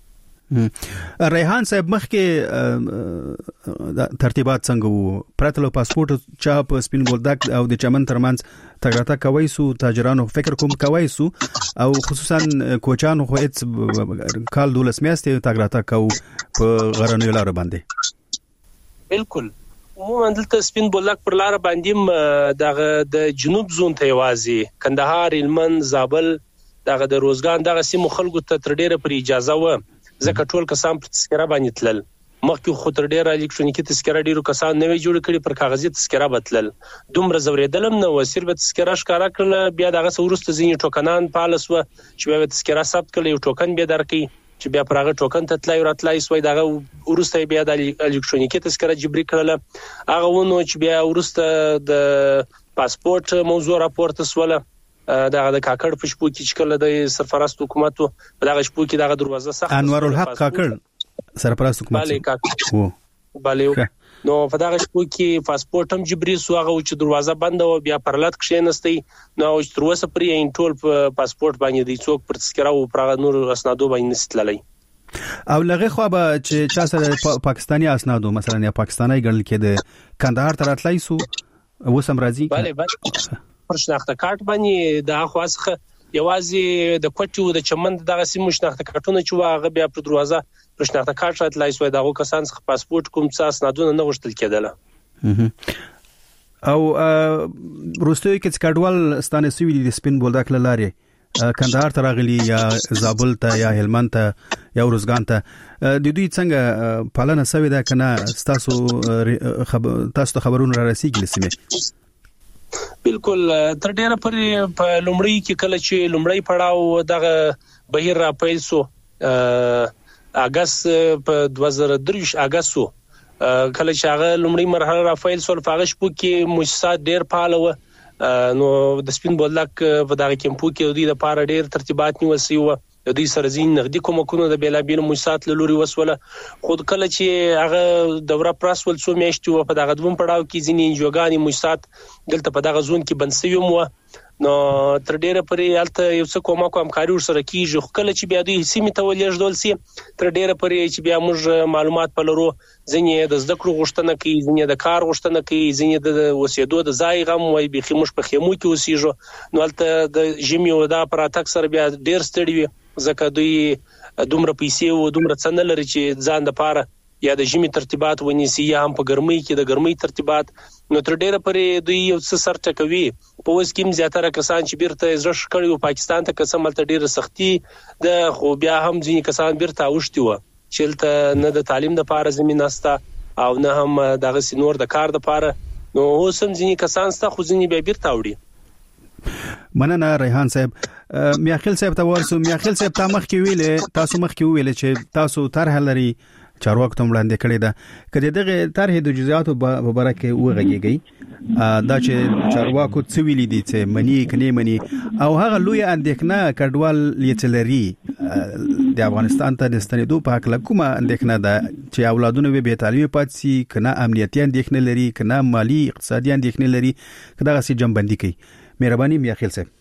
S2: ریحان صاحب مخکې ترتیبات څنګه وو پرتلو پاسپورت چا په سپین بولدک او د چمن ترمنځ تګراته کوي سو تاجرانو فکر کوم کوي سو او خصوصا کوچانو خو هیڅ کال 12 میاشتې تګراته کو په غرنیو لار باندې
S3: بالکل عموما دلته سپین بولدک پر لار باندې دغه د جنوب زون ته وازي کندهار هلمند زابل دغه د روزګان دغه سیمو خلکو ته تر ډیره پر اجازه و ځکه ټول کسان په تذکره باندې تلل مخکې خو تر ډیره الکترونیکي تذکره ډیرو کسان نوې جوړ کړي پر کاغذي تذکره بتلل دومره زوریدلم نو صرف تذکره ښکارا کړل بیا دغه ورسته ځینې ټوکنان پالس و چې بیا تذکره ثبت کړي یو ټوکن به درکې چې بیا پرغه ټوکن ته تلای راتلای سوی دغه ورسته بیا د الکترونیکي تذکره جبري کړل هغه ونه چې بیا ورسته د پاسپورت موضوع راپورته سواله دغه د کاکړ په شپو کې چې کله د سرپرست حکومت په دغه شپو کې دغه دروازه سخت
S2: انوار الحق کاکړ سرپرست حکومت
S3: باله نو په دغه شپو کې پاسپورت هم جبري سو هغه چې دروازه بند او بیا پرلط کښینستی نو چې تر اوسه پرې ان ټول پاسپورت باندې دی څوک پر تذکره او پر نور اسنادو باندې نستللی
S2: او لغه خو به چې چا سره پاکستاني اسنادو مثلا یا پاکستاني ګڼل کېده کندهار ته راتلای سو وسم راځي
S3: بله پر شناخته کارت باندې د اخواسخه یوازې د کوټو د چمن دغه سیمه شناخته کارتونه چې واغه بیا پر دروازه پر شناخته کارت راتلای سوی دغه کسان څخه پاسپورت کوم څه اسنادونه نه غوښتل کېدله
S2: او روستوي کې کډوال ستانه سوي د سپین بولدک لاري کندهار ته راغلي یا زابل ته یا هلمند ته یا روزګان ته د دوی څنګه پالنه سوي ده کنه تاسو خبرونه را رسیدل سیمه
S3: بالکل تر ډیره پرې په لومړی کې کله چې لومړی پړاو دغه بهیر را پیل سو اگست په 2023 اگست سو کله چې هغه لومړی مرحله را پیل سو په هغه شپو کې مؤسسات ډیر فعال نو د سپین بولدک په دغه کمپو کې دوی د پاره ډیر ترتیبات نیوسي و د دوی سره ځین نغدي کومکونه د بیلابیل مؤسسات لوري وسوله خود کله چې هغه دوره پراسول سو میاشتې په دغه دوم پړاو کې ځینې جوګانی مؤسسات دلته په دغه زون کې بنسوي مو نو تر ډیره پرې الته یو څه کومه همکاري سره کیږي کله چې بیا دوی سیمه ته ولېږدول سي تر ډیره پرې چې بیا موږ معلومات پلرو ځینې د زده کړو غوښتنه کوي ځینې د کار غوښتنه کوي ځینې د وسیدو د ځای غم وای به خموش په خیمو کې اوسېږي نو الته د جیمي ودا پر اتک سره بیا ډیر ستړي وي ځکه دوی دومره پیسې او دومره څنګه لري چې ځان د پاره یا د جیمي ترتیبات ونیسي یا هم په ګرمۍ کې د ګرمۍ ترتیبات نو تر ډیره پرې دوی یو څه سر ټکوي په اوس کې زیاتره کسان چې بیرته زړه شکړي او پاکستان ته قسم الته ډیره سختي د خو بیا هم ځینې کسان بیرته اوښتي و چې نه د تعلیم د پاره زمينه استا او نه هم دغه سينور د کار د پاره نو اوس هم ځینې کسان ستا خو ځینې به بیرته وړي
S2: مننه ریحان صاحب میاخیل صاحب ته ورسو میاخیل صاحب تاسو مخکې ویل چې تاسو طرح لري چارواکو ته وړاندې کړی ده کله دغه طرح د جزئیاتو په اړه کې وغږیږي دا چې چارواکو څه ویلي دي چې منی کني منی او هغه لوی اندېښنه کډوال لیتلري د افغانستان ته د ستنېدو په حق کومه اندېښنه ده چې اولادونه به تعلیم پات سي کنه امنیتي اندېښنه لري کنه مالی اقتصادي اندېښنه لري کدا غسي جنبندي کوي مهرباني میاخیل صاحب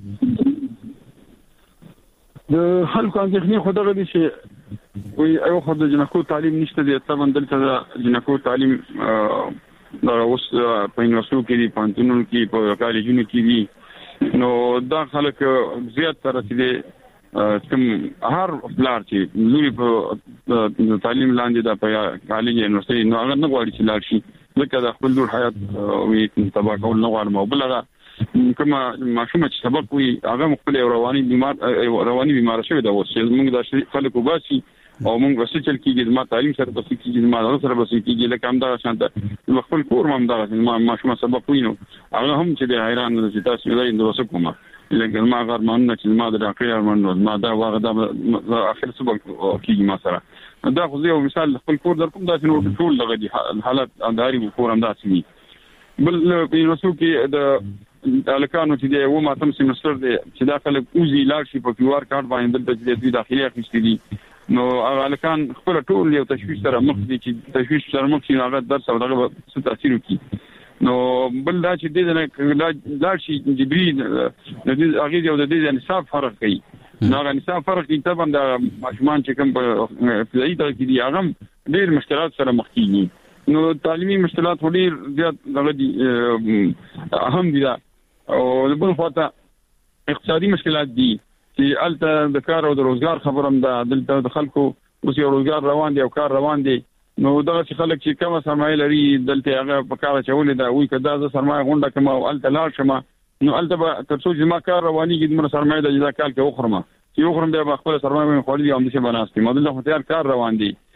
S9: د خلکو اندېښنې خو دغه دي چې وی او خو د جنکو تعلیم نشته دی طبعا دلته د جنکو تعلیم دا اوس په یونیورسيټو کې دي پانتونو کې په کالجونو کې دي نو دا خلک زیات تر رسیدي کوم هر بلار چې لوري په تعلیم لاندې د په کالج یونیورسيټي نو هغه نه غواړي چې لاړ شي ځکه د خپل حیات وی تبا کول نه غواړم او بلغه کما ماشومه چې سبب وي هغه مخبل رواني بیمار شوی دا اوس موږ د خلکو باسي او موږ وسچل کېږي ما تعلیم سره بس کېږي ما سره بس کېږي لکه هم دا شانته خپل کور هم دا ماشومه سبب وینو هغه هم چې د حیران چې تاسو ولې د وسکومه لکه ما غرمان نه چې ما د ډاکټر ارمان ما دا واغه دا اخر سبب کېږي ما سره دا خو یو مثال خپل کور در کوم دا چې ټول لغه دي حالت انداري کور هم دا سمي بل په یونیورسيټي کې د الکانو چې دی و ما تم سیمستر دی چې داخله اوزي لاړ شي په کیو آر کارت باندې د دې داخلي اخیستې دي نو الکان خپل ټول یو تشویش سره مخ دي چې تشویش سره مخ شي هغه درس او دغه څه تاثیر کوي نو بل دا چې دې نه شي جبري د دې هغه یو د دې نصاب فرق کوي نو هغه نصاب فرق دي طبعا د ماشومان چې کوم په ابتدایي ته کې دي هغه ډېر مشکلات سره مخ کیږي نو تعلیمي مشکلات ډېر زیات دغه دي اهم دي او د بل خواته اقتصادي مشکلات دي چې الته د کار او د روزګار خبرم ده دلته د خلکو اوس یو روزګار روان دي او کار روان دي نو دغه چې خلک چې کومه سرمایه لري دلته هغه په کار چولې ده وي کدا ز سرمایه غونډه کما او الته لاړ شمه نو الته به تر څو چې ما کار رواني کې د سرمایه د جزا کال کې وخرمه چې وخرم د خپل سرمایه خپل دي هم چې بناستي مدله اختیار کار روان دي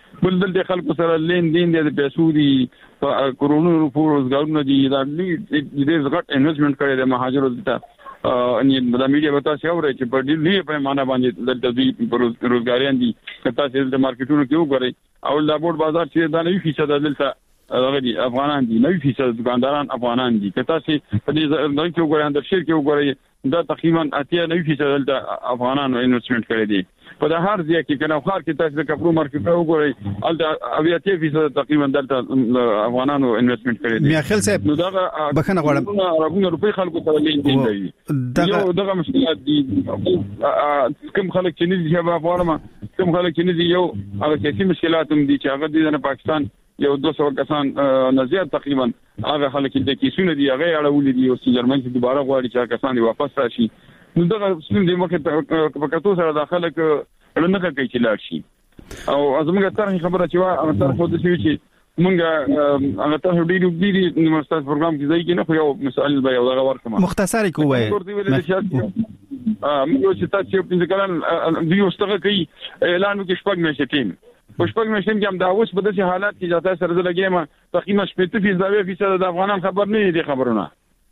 S9: بل دلته خلکو سره لین دین د پیسو دي کورونو روزګارونه دي دا دې زغټ انویسټمنټ کړي د مهاجرو ته ان د میډیا وتا څو ورې چې په دې په معنا باندې دلته دوی روزګاریان دي کته چې د مارکیټونو کې وګوري او د بورډ بازار چې دا 90% دلته هغه دي افغانان دي 90% دکانداران افغانان دي کته چې په دې ځای کې وګوري اندر شیر کې وګوري دا تقریبا 90% دلته افغانانو انویسټمنټ کړی دي په د هر ځای کې کنه خار کې تاسو د کپرو مارکیټ وګورئ الته 80% تقریبا دلته افغانانو انویسټمنټ کړی دي.
S2: میا خیل صاحب
S9: نو دا
S2: بخنه غواړم
S9: عربونه روپی خلکو سره لین دین دی دغه مشکلات دي کوم خلک چې نه دي شباب ورما کوم خلک چې نه دي یو هغه سیاسي مشکلات هم دي چې هغه دي د پاکستان یو 200 کسان نزيات تقریبا هغه خلک چې کیسونه دي هغه اړول دي او جرمن چې دوباره غواړي چې کسان دی واپس راشي. نو دغه څنګه د مخه په کتو سره داخله ک لنګه کوي چې لاړ شي او ازمګه تر خبره چې وا تر خو د شي چې مونږه هغه ته ډیری د مستاس پروګرام کې ځای کې نه خو یو مسائل به یو دغه ورکم
S2: مختصر کوی
S9: موږ چې تاسو په ځکه دی واستغه کوي اعلان وکړي شپږ میاشتې ټیم شپږ میاشتې کې هم دا اوس په داسې حالات کې ځاته سره لګیما تقریبا 80% د افغانان خبر نه دي خبرونه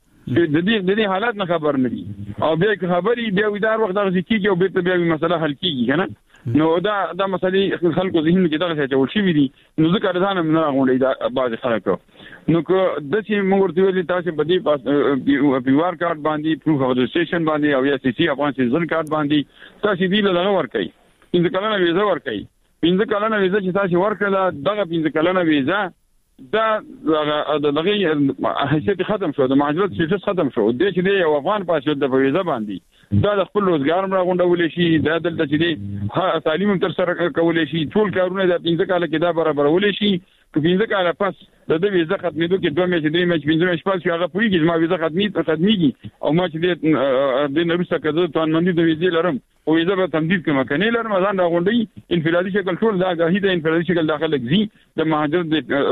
S9: د دې حالات نه خبر نه دي او بیا خبري بیا ودار وخت دغه کیږي او بیا مسله حل کیږي کنه نو دا مسلې خلکو ذهن کې دغه څه ول شي دي نو ځکه ځان نه راغونډي دا بعض خلکو نو که د چې موږ ورته ویل تاسو په دې پاس پیوار کارت باندې پروف اف رجسټریشن باندې او یا سی سی افغان سیزن کارت باندې تاسو دې له لغه ورکړي پنځه کلنه ویزه ورکړي پنځه کلنه ویزه چې تاسو ورکړه دغه پنځه کلنه ویزه دا دغه حیثیت ختم شو د مهاجرت سټیټس ختم شو د چې دی افغان پاسپورت د ویزه باندې دا د خپل روزګار مړه غونډول شي دا دلته چې دی تعلیم تر سره کول شي ټول کارونه د 15 کال کې دا برابرول شي په 15 کال پس د دې ویزه ختمېدو کې 2 میاشتې 3 میاشتې 15 میاشتې پس هغه پوریږي ما ویزه ختمېږي او ما چې د نورسته کده توانمندي د ویزې لرم او ویزه به تمدید کوم کني لرم ځان راغونډي انفرادي شکل ټول دا غاهي د انفرادي شکل داخله گزي د مهاجرت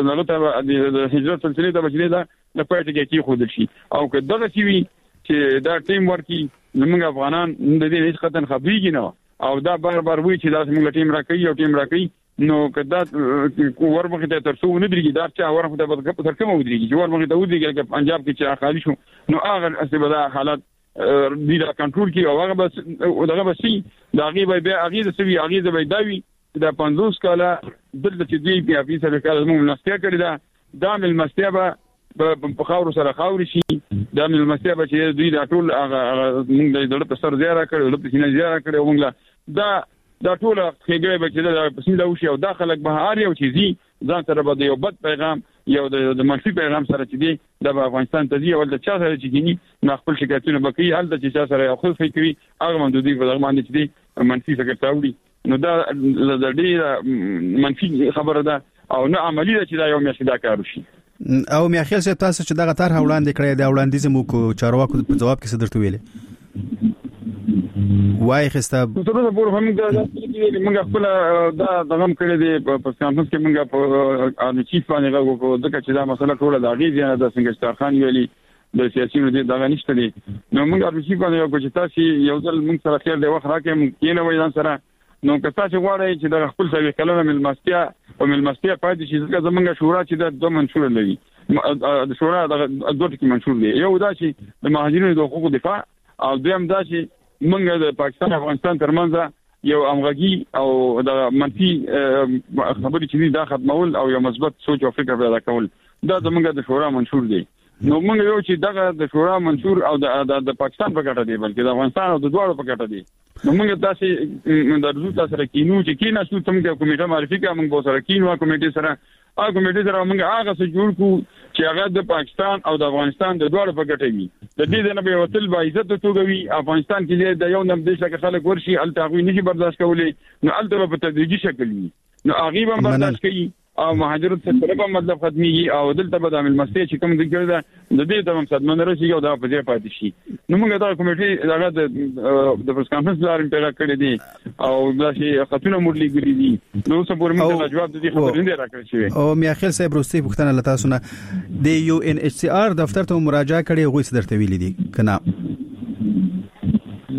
S9: د هجرت سلسله د بچنه دا د پټ کې خود شي او که دغه سی چې دا ټیم ورکی زموږ افغانان د دې هیڅ خطر خبريږي نه او دا بار وی چې دا زموږ ټیم راکړي او ټیم راکړي نو کدا ورمخه ته ترڅو نه درېږي دا چې ورمخه ته په تر کومه ودرېږي چې ورمخه ته ودرېږي چې پنجاب کې چې خالی شو نو هغه استبدا حالات دی دا کنټرول کی او هغه بس دغه بس دا غي بیا هغه د سوي هغه د بيداوي دا 50 کاله دلته چې دی په افیسر کال موږ نستیا کړی دا مل مستیابه په خاور سره خاور شي دا مل مستیابه چې دوی دا ټول هغه موږ د دولت سره زیاره کړو د سینې زیاره کړو موږ دا ټول خېګړې به چې دا پسند وشي او داخلك بهار یو چیزي ځان سره به یو بد پیغام یو د منفي پیغام سره چې دی د افغانستان ته دی او د چا سره چې کینی نه خپل شکایتونه بکی حل د چا سره یو خپل فکر هغه مندودي په دغه باندې چې دی منفي فکر تاوړي نو دا د دې منفي خبره ده او نه عملی ده چې دا یو میاشت دا کار وشي
S2: او میا خیل څه تاسو چې دغه طرح وړاندې کړی د وړاندیز مو کو چارواکو په جواب کې څه درته ویلې وای خسته
S9: تر اوسه پورې هم دا موږ خپل دا دغم کړی دی په کانفرنس کې موږ په ان چیف باندې غوښتو ځکه چې دا مسله ټوله د غیږ نه د سنگستر خان ویلي د سیاسيونو دي دا نشته دي نو موږ ان چیف باندې غوښتو چې یو ځل موږ سره خیر دی وخت راکې موږ کینه وای ځان سره نو که تاسو غواړئ چې د خپل ځای کلمه ملمستیا او ملمستیا پاتې شي ځکه زمونږ شورا چې د دوه منشور لري د شورا د دوه ټکي منشور دی یو دا چې د مهاجرینو د حقوقو دفاع او دویم دا چې موږ د پاکستان او افغانستان ترمنځ یو همغږي او د منفي خبرې چې دا ختمول او یو مثبت سوچ او فکر پیدا کول دا زمونږ د شورا منشور دی نو موږ یو چې دغه د شورا منشور او د پاکستان په ګټه دی بلکې د افغانستان او د دوه په ګټه دی نو موږ تاسو د رضا سره کینو چې کینا شو تم کې کمیټه معرفي کا موږ به سره کینو کمیټه سره کمیټه سره موږ هغه څه جوړ کو چې هغه د پاکستان او د افغانستان د دوه په ګټه وي د دې نه به وتل با عزت توګوي افغانستان کې د یو نم دیش کې خلک ورشي التاغوي نشي برداشت کولای نو الته په تدریجي شکل وي نو هغه به برداشت کوي او مهاجرت څخه په مطلب ختمي او دلته به د عمل مستي چې کوم ذکر ده د دې د مقصد رسیدي او دا په دې پاتې شي نو موږ دا کمیټه دغه د پرس کانفرنس لارې پیدا کړې دي او دا چې خطونه مورلي ګري دي نو څه پورې موږ جواب د دې خبرې نه راکړی شي او
S2: میاخیل صاحب روسي پښتنه لتا سونه د یو ان ایچ سی آر دفتر ته مراجعه کړې غوښ درته ویل دي کنه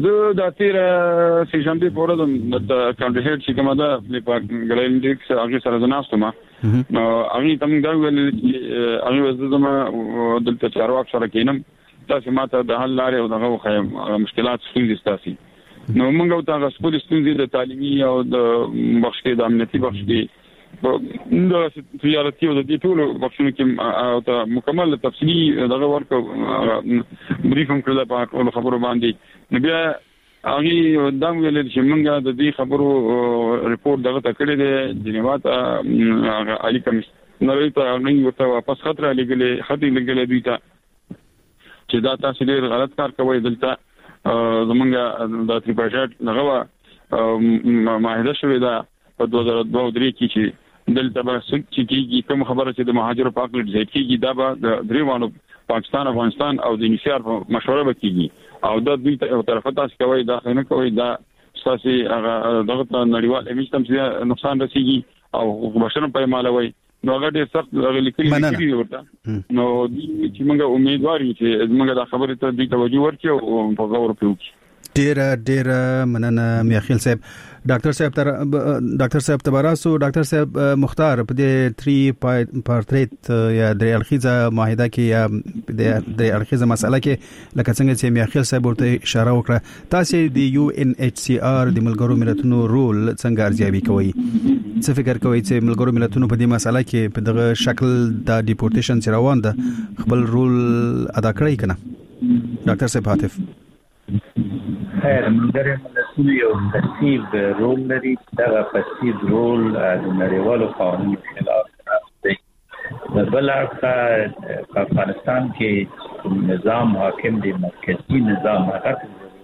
S9: د تیر سیشنبه پورې د کاندیډیټ چې کومه ده په ګلینډکس هغه سره زناستم نو هغه تم دا ویل چې هغه زما دلته چارواک سره کینم تاسو ماته د حل لارې او دغه مشکلات ستونزې ستاسي نو موږ ته غوښتل ستونزې د تعلیمي او د بخش کې د امنیتي بخش کې د تجارتي او د دې ټول بخشونو کې او مکمل تفصیلی دغه ورکو بریفم کړل په ټول خبرو باندې نو بیا هغه دا ویل چې موږ د دې خبرو ریپورت دغه تکړه دي جنیوا ته علي کمیشن نو ته هغه ورته واپس خطر لګلې دوی ته چې دا تاسو ډېر غلط کار کوي دلته زمونږ د تریپاژات هغه معاهده شوې ده په 2002 کې چې دلته به څه کېږي کوم خبره چې د مهاجرو په اړه ځای کېږي دا به د دریوانو پاکستان افغانستان او د انشار په مشوره به کېږي او دا دوی ته طرفه تاسو کوي دا نه کوي دا اساسي هغه دغه نړیوال امیج تم چې نقصان رسیږي او بشرم پیمالوي نو هغه ډېر سخت لیکلي ورته نو چې موږ امیدوار یو چې موږ دا خبره ته د توجه ورکړو او په غور وکړو
S2: ډیر مننه میاخیل صاحب ډاکټر صاحب تباراسو ډاکټر صاحب مختار په دې 3 پارټریت یا درې اړخیزه معاهده کې یا د اړخیزه مسله کې لکه څنګه چې میاخیل صاحب ورته اشاره وکړه تاسو د UNHCR د ملګرو ملتونو رول څنګه ارزیابي کوئ څه فکر کوئ چې ملګرو ملتونو په دې مسله کې په دغه شکل د ډیپورټیشن چې روان ده خپل رول ادا کړی کنه ډاکټر صاحب عاطف
S10: خیر ملګری ملتونه یو پسیو رول لري دا پسیو رول د نړیوالو قوانینو خلاف دی د بل اړخ په افغانستان کې نظام حاکم دی مرکزی نظام هغه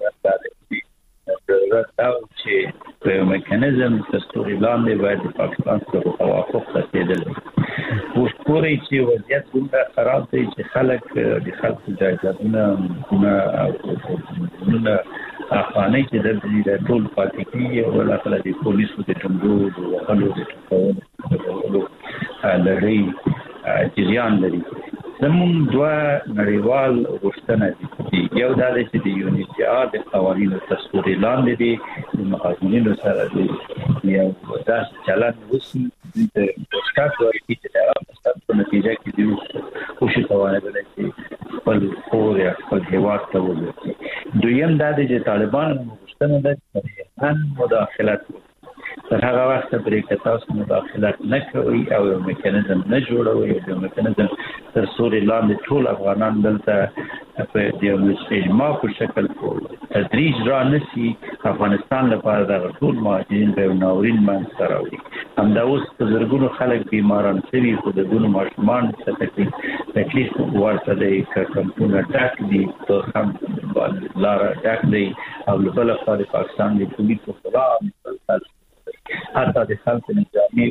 S10: ضرورت دا چې په میکانیزم دستوري لاندې باید د پاکستان سره توافق رسیدل اوس پورې چې وضعیت دومره خراب دی چې خلک د خلکو جایدادونه افغاني چې د ټول پاتې کیږي او ولکه د پولیسو د ټنګو د وهلو د ټکولو لړۍ جریان لري زموږ دوه نړیوال غوښتنې دي یو دا چې د UNHCR د قوانینو دستوري لاندې دي د مقاصدینو سره دي یو داس چلن وسی د پوسټات ورکی چې دا په نتیجه کې دی او شي توانه ده چې خپل کور یا خپل هیواد ته ورسي دویم دا چې طالبان غوښتنه ده چې ان مداخلت تر هغه وخت پرې تاسو مداخلت نه کوي او یو میکانیزم نه جوړوي یو میکانیزم تر څو لاندې ټول افغانان دلته په دې اجماع په شکل تدریج را نشي افغانستان لپاره د ټول مهاجرین په ناورین باندې راوړي همدا اوس په زرګونو خلک بیماران شوي خو د دونو ماشومان تکلیف ورته دی کمپونه ډاک دي ته هم لاره ډاک دی او بل خو د پاکستان د پولیسو خلاف حتی د خلکو نظامي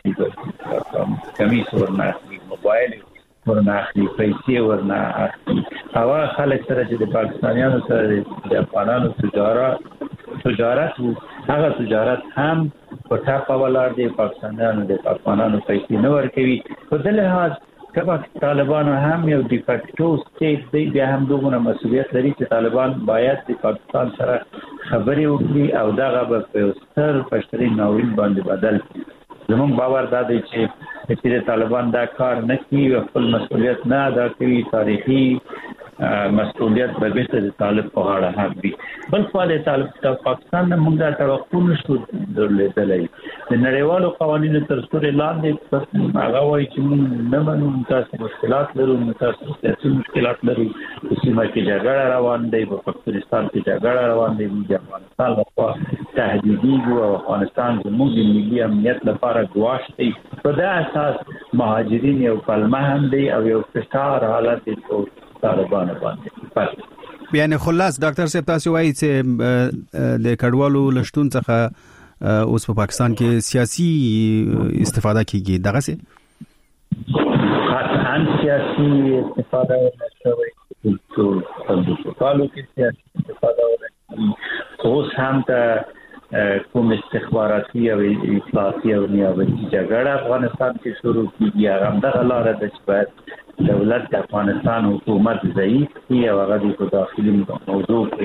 S10: کمیس ورنه موبایل ورنه اخلي پیسې ورنه اخلي هوا خلک سره چې د پاکستانیانو سره د افغانانو تجارت هغه تجارت هم په ټاپه ولاړ دی پاکستانیانو د افغانانو پیسې نه ورکوي په دې لحاظ کله طالبانو هم یو ډیفاکټو سټیټ دی بیا هم دومره مسؤلیت لري چې طالبان باید د پاکستان سره خبرې وکړي او دغه په ستر پښتري ناورین باندې بدل زموږ باور دا دی چې طالبان دا کار نه کوي او خپل مسؤلیت نه ادا کوي تاریخي مسؤلیت به بیرته د طالب په غاړه هم وي بل خو د طالب پاکستان نه موږ دا توقع نشو درلودلی د نړیوالو قوانینو تر څو لاندې هغه وایي چې موږ نه منو تاسو مشکلات لرو تاسو سیاسي مشکلات لرو په سیمه کې جګړه روان دی په پاکستان کې جګړه روان دی د افغانستان لپاره تهدیدي او افغانستان زموږ د ملي امنیت لپاره ګواښ دی په دا اساس مهاجرین یو پلمه هم دی او یو فشار حالت دی طالبان باندې
S2: یعنی خلاص ډاکټر صاحب تاسو وایي چې د کډوالو لشتون څخه اوس په پاکستان کې سیاسي استفاده کیږي دغه څه
S10: قطعا سیاسي استفاده ورنشوي ټول کالو کې سیاسي استفاده ورنشوي اوس هم ته کوم استخباراتي او اطلاعاتي او نیابتي جګړه افغانستان کې شروع کیږي هغه دغه لاره د چې دولت د افغانستان حکومت ضعیف دی او هغه د داخلي موضوع په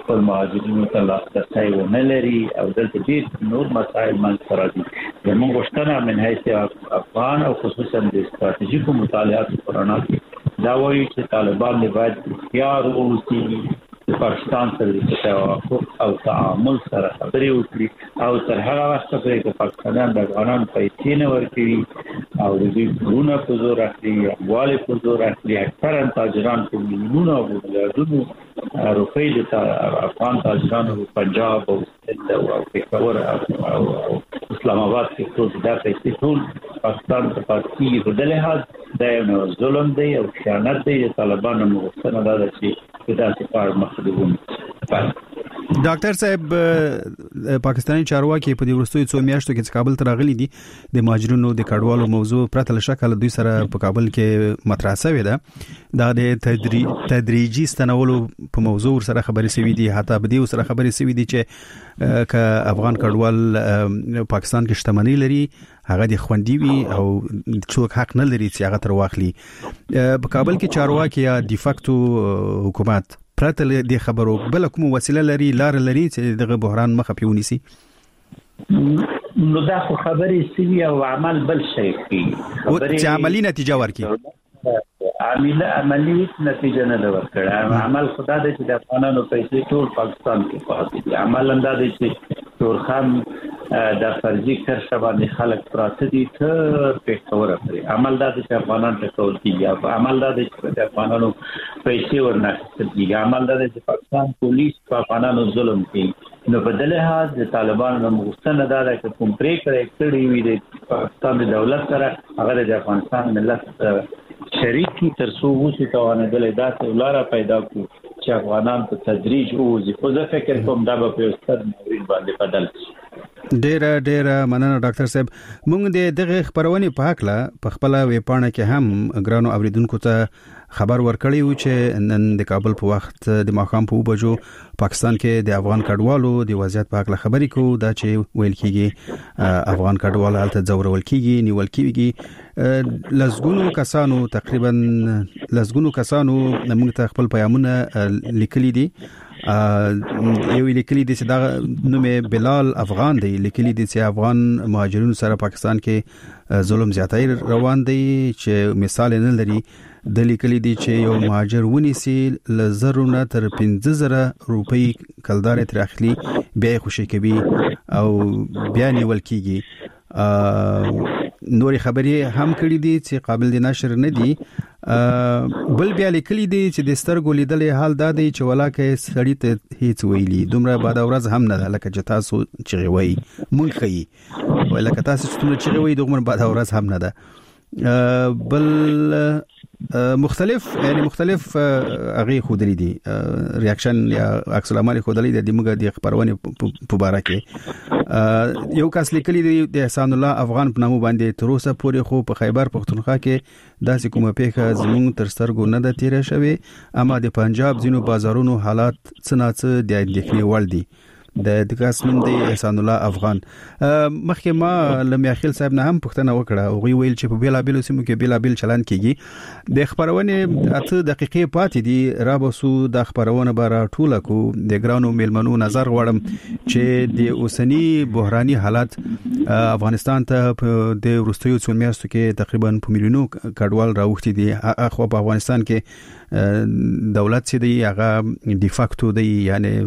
S10: خپل مهاجرینو ته لاسرسی ونه لري او دلته ډېر نور مسایل منځته راځي. زموږ غوښتنه من حیث افغان او خصوصا د ستراتیژیکو مطالعاتو په رڼا کې دا وایي چې طالبان باید اختیار واوسي د پاکستان سره د توافق او تعامل سره خبرې وکړي او تر هغه وخته پورې چې پاکستانیان د افغانانو پیسې نه ورکوي او د دوی کورونه په زور اخلي، اموال په زور اخلي، اکثرا تاجران په میلیونونو او میلیاردونو روپۍ د افغان تاجرانو په پنجاب او سند او پېښور او اسلام آباد کې ټول دا پیسې ټول پاکستان ته پاتې کېږي. په دې لحاظ دا یو ظلم دی او خیانت دی. د طالبانو غوښتنه دا ده چې دا څه مخ
S2: ډاکټر صاحب پاکستاني چارواکي په دې وروستیو څو میاشتو کې کابل ته راغلي دي. د مهاجرینو د کډوالو موضوع پرته له شکه دوی سره په کابل کې مطرح شوې ده. دا د تدریجي ستنولو په موضوع سره خبرې شوې دي. حتی په دې سره خبرې شوې دي چې ک افغان کډوال پاکستان کې شتمنۍ لري هغه د خوندي وي او څوک حق نه لري چې هغه تر واخلي. په کابل کې چارواکي یا ډیفاکټو حکومت پرته د خبرو بل کوم وسیله لري لار لري چې دغه بحران مخه پیونی سي؟
S10: نو دا خو خبرې سوي او عمل بل شي کوي.
S2: خبرې عملی نتیجه ورکړي.
S10: عملی نتیجه نه ورکړي. عمل خدا دې چې د افغانانو پیسې ټول پاکستان کې پاتې دي. عمل انداز چې تورخم د فرضي کرښه باندې خلک پراته دي ته پېښور اخلي. عمل دا چې افغانان ته کول کیږي. عمل دا چې افغانانو پیسې ورنکړل کیږي. عمل دا چې پاکستان پولیس په افغانانو ظلم کوي. نو په دې لحاظ د طالبانو مغوښتنه دا ده چې کوم پریکړه کړې وي د پاکستان د دولت سره هغه د افغانستان ملت شریکي تر څو وڅ توانېدل دا لاره پیدا کړو چې افغانان په تدریج وځي. خو زه فکر کوم دا به په ستر مورید باندې بدل شي.
S2: ډېر مننه ډاکټر صاحب. موږ د دغه خبرونه په حق لا په خپل ویبپاڼه کې هم ګرانو اوریدونکو ته خبر ورکړی و چې نن د کابل په وخت د ماښام په بجو پاکستان کې د افغان کډوالو د وضعیت په اړه خبرې کوو. دا چې ویل کیږي افغان کډوال هلته ځورول کیږي، نیول کیږي. لزګونو کسانو تقریبا موږ ته خپل پیغامونه لیکلي دي. یو لیکلي دي چې دا نوم بلال افغان دی. لیکلي دي چې افغان مهاجرینو سره پاکستان کې ظلم زیاتای روان دی چې مثال نه لري. د لیکلي دي چې یو مهاجر ونیسي لزرونه تر 15000 روپۍ کلدار تر اخلي بیا خوشي کوي او بیا نیول کیږي. نوري خبرې هم کړې دي چې قابل د نشر نه دي. بل بیا لیکلي دي چې د سترګو لیدلې حال دا دی چې ولاکه سړی ته هیڅ ویلي دومره بعد ورځ هم نه ده لکه چې تاسو چې وایي مونږ خي ولکه تاسو چې وایي دومره بعد ورځ هم نه ده. بل مختلف هغه خودري دي ریاکشن یا عکس العمل خودلې د موږ د خبرونه په باره کې یو کس لیکلي دی د احسان الله افغان په نامه باندې تر اوسه پورې خو په خیبر پختونخوا کې داسې کومه پیښه زموږ تر سترګو نه ده تیره شوې. اما د پنجاب ځینو بازارونو حالات څنګه د اندېښنې وړ دي. د دغه اسمن دی احسان الله افغان. مخکې ما لمیاخیل صاحب نه هم پوښتنه وکړه او غوي ویل چې په بیلابل سیمو کې بیلابل چلن کیږي. د خبرونه 8 دقیقې پاتې دي. را بسو د خبرونه بار ټوله کو د ګرانو میلمنو نظر غواړم چې د اوسنی بحراني حالت افغانستان ته د وروستیو څو میاشتو کې تقریبا په میلیونو کډوال راوښتي دي. اخو په افغانستان کې دولت سي دی هغه ډیفاکټو دی یعنی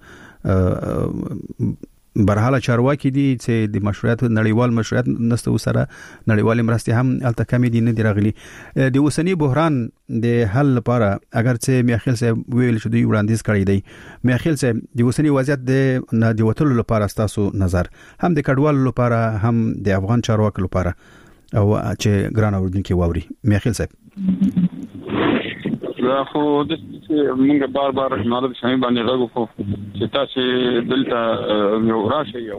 S2: برحاله چارواکي دي چې د مشروعیت نړیوال مشروعیت نسته سره نړیوال مرستې هم الته کمی دي نه دی راغلي. د اوسنی بحران د حل لپاره اگر چې میاخیل صاحب ویل چې دوی وړاندیز کړی دی میاخیل صاحب د اوسنی وضعیت د نه دی وټلو لپاره تاسو نظر هم د کډوالو لپاره هم د افغان چارواکو لپاره او چې ګران اوردونکو ووري میاخیل صاحب.
S9: دا خو د موږ بار نړۍ د شامل باندې راغو خو چې تاسو دلته یو راشه یو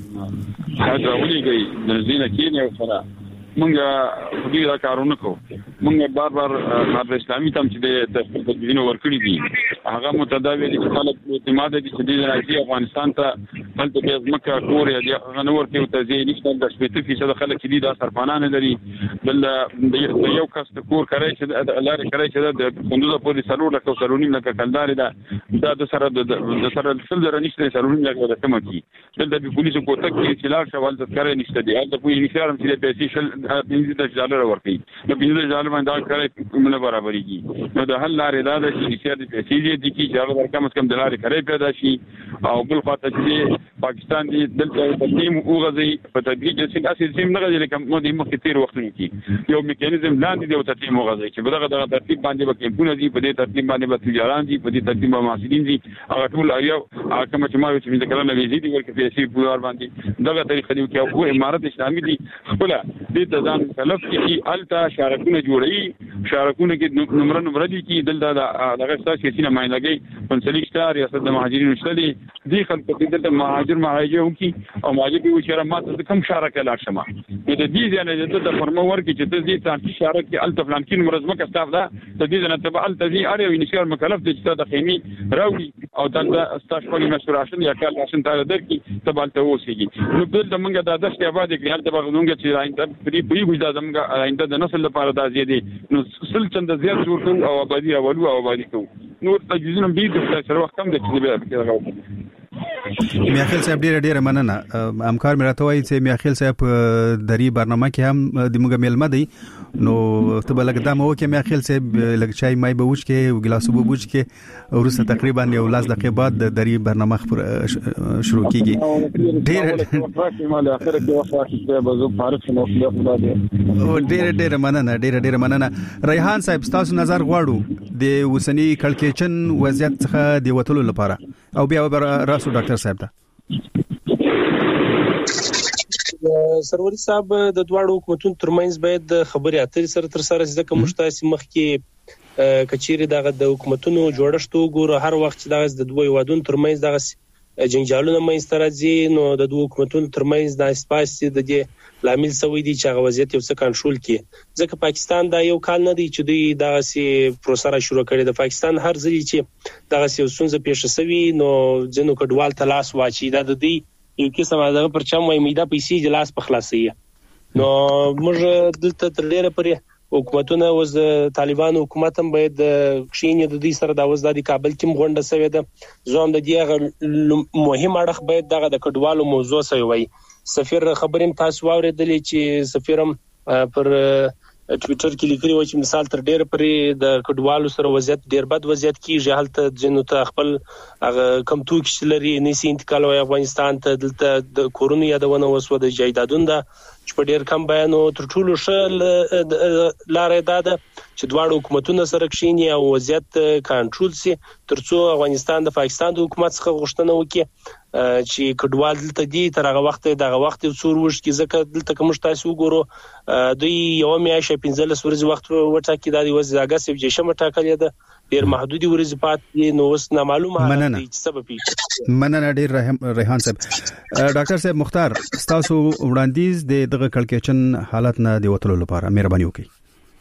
S9: حاجه ولېږي د زینه کې نه سره موږ دې کارونه کوو موږ بار نهضت اسلامي تم چې د تدوین ورکړي دي هغه متداوی دي خلک اعتماد دي چې د راځي افغانستان ته بلته به ځمکه کور یا غنور کې ته نشته د 80% خلک دي د سرپانان لري بل یو کس کور کوي چې لارې کوي چې د خوندو په سرور لکه سرونی لکه کلدار دا د سره څل در نشته سرونی لکه د کمکی بل د پولیسو کوټه کې چې لار شوال د کار نشته دی هغه په انشاء چې د پیسې شل $15 ورکړي نو $15 باندې کار نه برابرېږي نو د حل لارې دا ده چې د پیسې دي چې هغه کم از کم د لارې کوي پیدا شي او بل خاطر چې پاکستان دی دلته تقدیم او غزي په تدریج چې اساس سیم نه غزي کوم نو د مخ تیر وخت کې یو میکانیزم لاندې دی او تقدیم او غزي چې بدغه ترتیب باندې به کمپونه دي په دې ترتیب باندې به تجاران دي په دې ترتیب باندې محصلین دي هغه ټول یو کوم چې ما چې د کلمه ویزي دي ورکه پیسې پوار باندې دغه طریقې دی چې او امارت اسلامي دي خپل دې ته ځان کلف کې التا شارکونه جوړي شارکونه کې نمبر دي کې دلته دغه ستاسو سینه ماین لګي پنځلي شته ریاست د مهاجرینو شته دي خلک په دې ته مهاجر هم کې او مهاجر به وشره ماته کم شارکه لا شمه د دې ځنه د فرمو ورکې چې د دې تانتي شارک کې الته فلان کې مرزمه کستاف ده د دې ځنه ته الته دي اړ یو انشاء مکلف دي چې د خیمي راوي او د ستاسو په مشوراشن یا کال راشن ته درکې تبالته وسیږي نو بل د منګه د دشت آباد کې هر د بغونګه چې راځي پری ګوزدا زمګه آینده د نسل لپاره د ازیدي نو سل چند زیات جوړ کوو او آبادی اولو او آبادی کوو نو تجهیزونه به د سره وخت کم دي چې به راغلي
S2: میاخیل صاحب ډیره مننه همکار مې راته وایي چې میاخیل صاحب دری برنامه کې هم د موږ ملمه دی نو ته بل لګدا مو کې میاخیل صاحب لګ چای مای به وښ کې او ګلاسو به وښ کې ورسته تقریبا یو لاس دقیقې بعد د دری برنامه شروع کیږي ډیره مننه ریحان صاحب تاسو نظر غواړو د وسنی کلکچن وضعیت څخه دی وټلو لپاره او بیا راسو ډاکټر صاحب ته
S3: سروري صاحب د دواړو حکومتونو ترمنځ باید خبرې اترې سره تر سره ځکه مشتاسي مخ کې کچيري دغه د حکومتونو جوړښت وګوره هر وخت چې دغه د دوه وادونو ترمنځ دغه جنجالونه مې سترځي نو د دوه حکومتونو ترمنځ د اسپاسي د دې لامل سوي دي چې هغه وضعیت یو څه کنټرول کړي ځکه پاکستان دا یو کال نه دی چې دوی دغه سي پروسه شروع کړي د پاکستان هر ځل چې دغه سي وسونځ پیښ شوي نو ځنو کډوال تلاش واچي دا د دې یو کیسه دغه پرچم وای میدا پیسې جلاس په خلاصي نو موږ دلته تر ډیره پرې حکومتونه وز طالبان حکومت هم باید کښینې د دې سره د وزدادي کابل کې مغونډه سوي ده ځوان د دې مهم اړخ باید دغه د کډوالو موضوع سوي وای سفیر خبریم تاسو واوریدلې چې سفیرم پر ټوئیټر کې لیکلي و چې مثال تر ډیره پرې د کډوالو سره وضعیت ډیر بد وضعیت کیږي حالت جنو ته خپل کم توکي لري نسی انتقال او افغانستان ته دلته د کورونو یادونه وسو د جایدادونو د چې په ډیر کم بیانو تر ټولو ښه لارې ده چې دواړو حکومتونو سره کښینی او وضعیت کنټرول سي ترڅو افغانستان د پاکستان د حکومت څخه غوښتنه وکړي چې کډوال دلته دي تر هغه وخت څور وښ کې ځکه دلته کوم تاسو وګورو دوی یو میاشه 15 ورځې وخت ورټاکي د وزګه سب جشم ټاکلې ده ډیر محدودي ورځې پات نو اوس نامعلومه دي سبب
S2: مننه ډیر ریحان صاحب ډاکټر صاحب مختار تاسو وړاندیز د دغه کلکچن حالت نه دی وټلو لپاره مهرباني وکړئ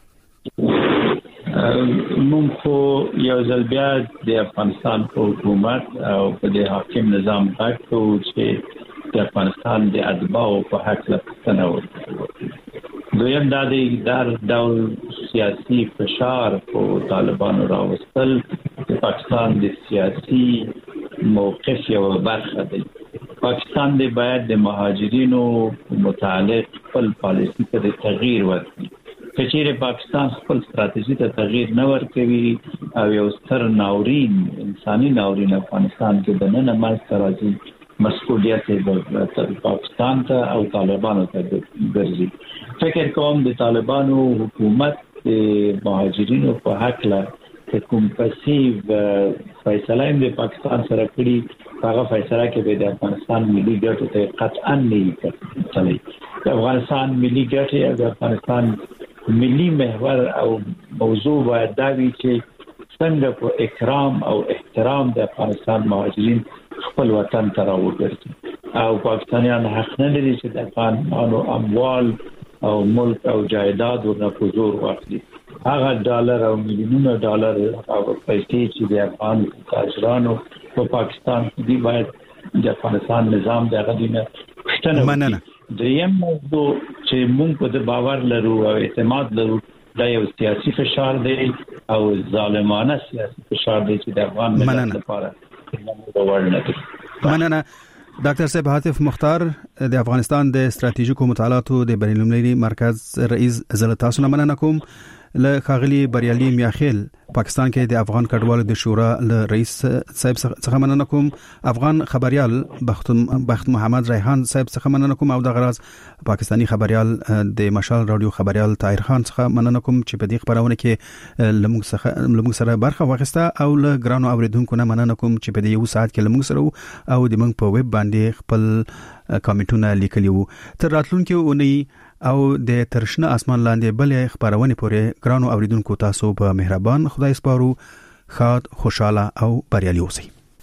S10: مونږ خو یو ځل بیا د افغانستان حکومت او په د حاکم نظام غاټو چې د افغانستان د اتباعو په حق لپاره وکړي دویم دا د ډول سیاسي فشار په طالبانو راوستل د پاکستان د سیاسي موقف یو برخه ده پاکستان د باید د مهاجرینو متعلق خپل پالیسي ته تغییر ورکړي کچېره پاکستان خپل ستراتیژي ته تغییر نه ورکوي او یو ستر ناورین انساني ناورین افغانستان کې د نن مالته راځي مسؤلیت د پاکستان ته او طالبانو ته ګرځي فکر کوم د طالبانو حکومت د مهاجرینو په حق له کوم پسیو فیصله د پاکستان سره کړی هغه فیصله کې به د افغانستان ملي ګټو ته قطعا نه کوي د افغانستان ملي ګټې او د افغانستان ملي محور او موضوع باید دا وي چې څنګه په اکرام او احترام د افغانستان مهاجرین خپل وطن ته راوګرځي او پاکستانیان حق نه لري چې د افغانانو اموال او ملک او جایداد ورنه په زور واخلي
S11: هغه ډالر او میلیونونه ډالر او پیسې چې د افغان تاجرانو په پاکستان کې باید د افغانستان نظام دغه دینه
S2: مننه.
S11: دریم موضوع چې موږ په باور لرو او اعتماد لرو دا یو سیاسي فشار دی او ظالمانه سیاسي فشار دی چې د افغان ملت لپاره
S2: مننه. ډاکټر صاحب عاطف مختار د افغانستان د استراتیژیکو مطالعاتو د بین المللي مرکز رئیس زله تاسو نه مننه کوم. له خاغلی بریالي میاخیل پاکستان کې د افغان کډوالو د شورا له رئیس صاحب څخه مننه کوم. افغان خبريال بخت محمد ریحان صاحب څخه مننه کوم او د غراز پاکستانی خبريال د مشال رادیو خبريال طاهر خان څخه مننه کوم چې په دې خبرونه کې لمغ سره برخه واخیسته او له ګرانو اوریدونکو نه مننه کوم چې په دې یو ساعت کې لمغ سره او د موږ په ویب باندې خپل کمنټونه لیکلی وو. تر راتلونکي اونۍ او د ترشنه اسمان لاندې بلې خبرونه پورې ګرانو اوریدونکو تاسو په مهربان خدای سپارو. خاد خوشاله او بریالي اوسئ.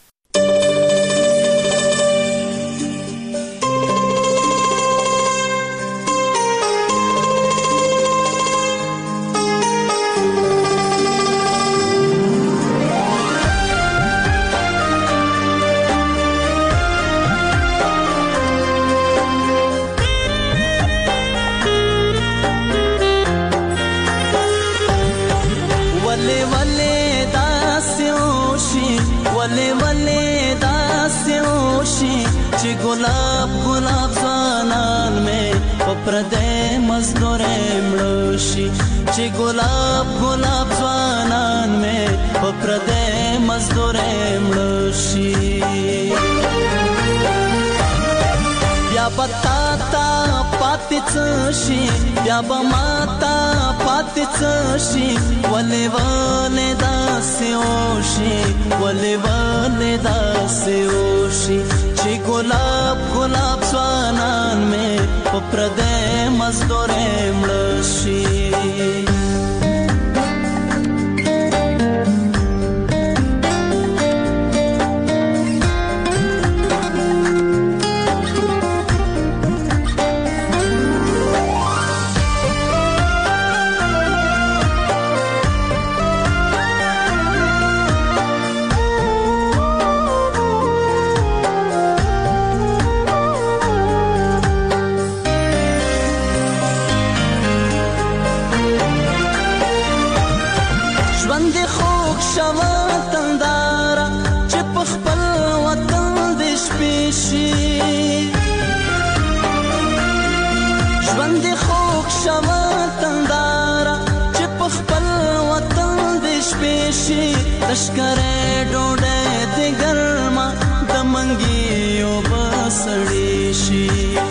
S12: गुलाब गुलाब ज़वानान में पप्रदे मज़दूर मृषि चे गुलाब गुलाब ज़वानान में पप्रदे मज़दूर मृषि या बताता पातिचशी या बमाता पातिचशी वले वले दास्योशी वले वले दास्योशी चे गुलाब गुलाब ज़वानान में पप्रदे मज़दूर मृषि लश्करे डोडे दे गर्मा दमंगियो बसड़ीशी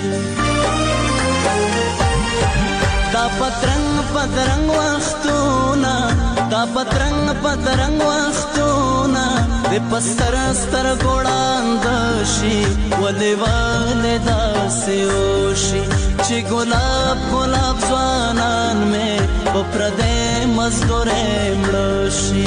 S12: दा पतरंग वख्तूना दा पतरंग वख्तूना दे पस्तर स्तर गोड़ांदशी वले वले दास्योशी चे गुलाब गुलाब ज़वानान में पप्रदे मज़दूर मृषि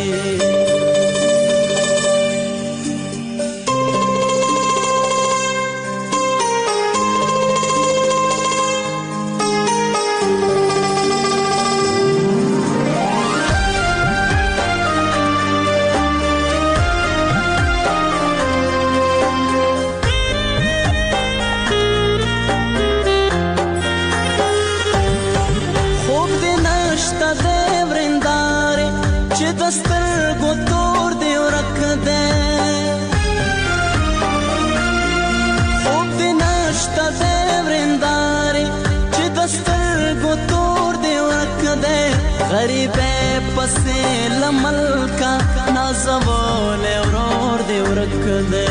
S12: غریبه پسې لملکا نازول اورور دی ورکده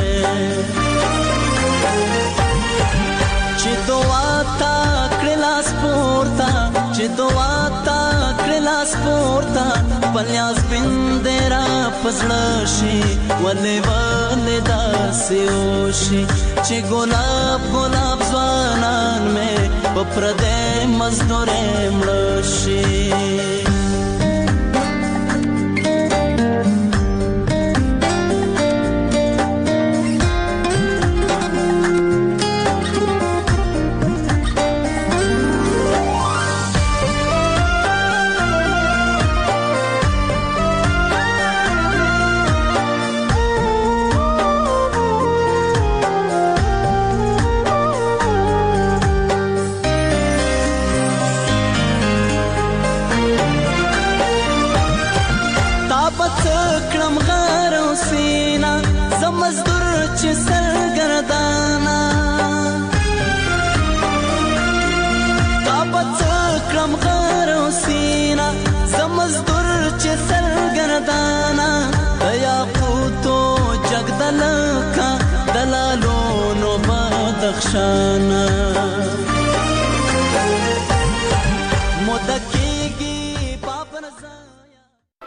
S12: چې دعا تا کلاس پورتا چې دعا تا کلاس پورتا پلیاس بندرا پزړشي ولې ولې داسيوشي چې ګلاب ګلاب ځوانان مې پردې مزدور مړشي چې سرګردانا تا بڅکرم غر او سینا زمزدور چې سرګردانا دیا پوتو جگدل کا دلالو نو بدخشانا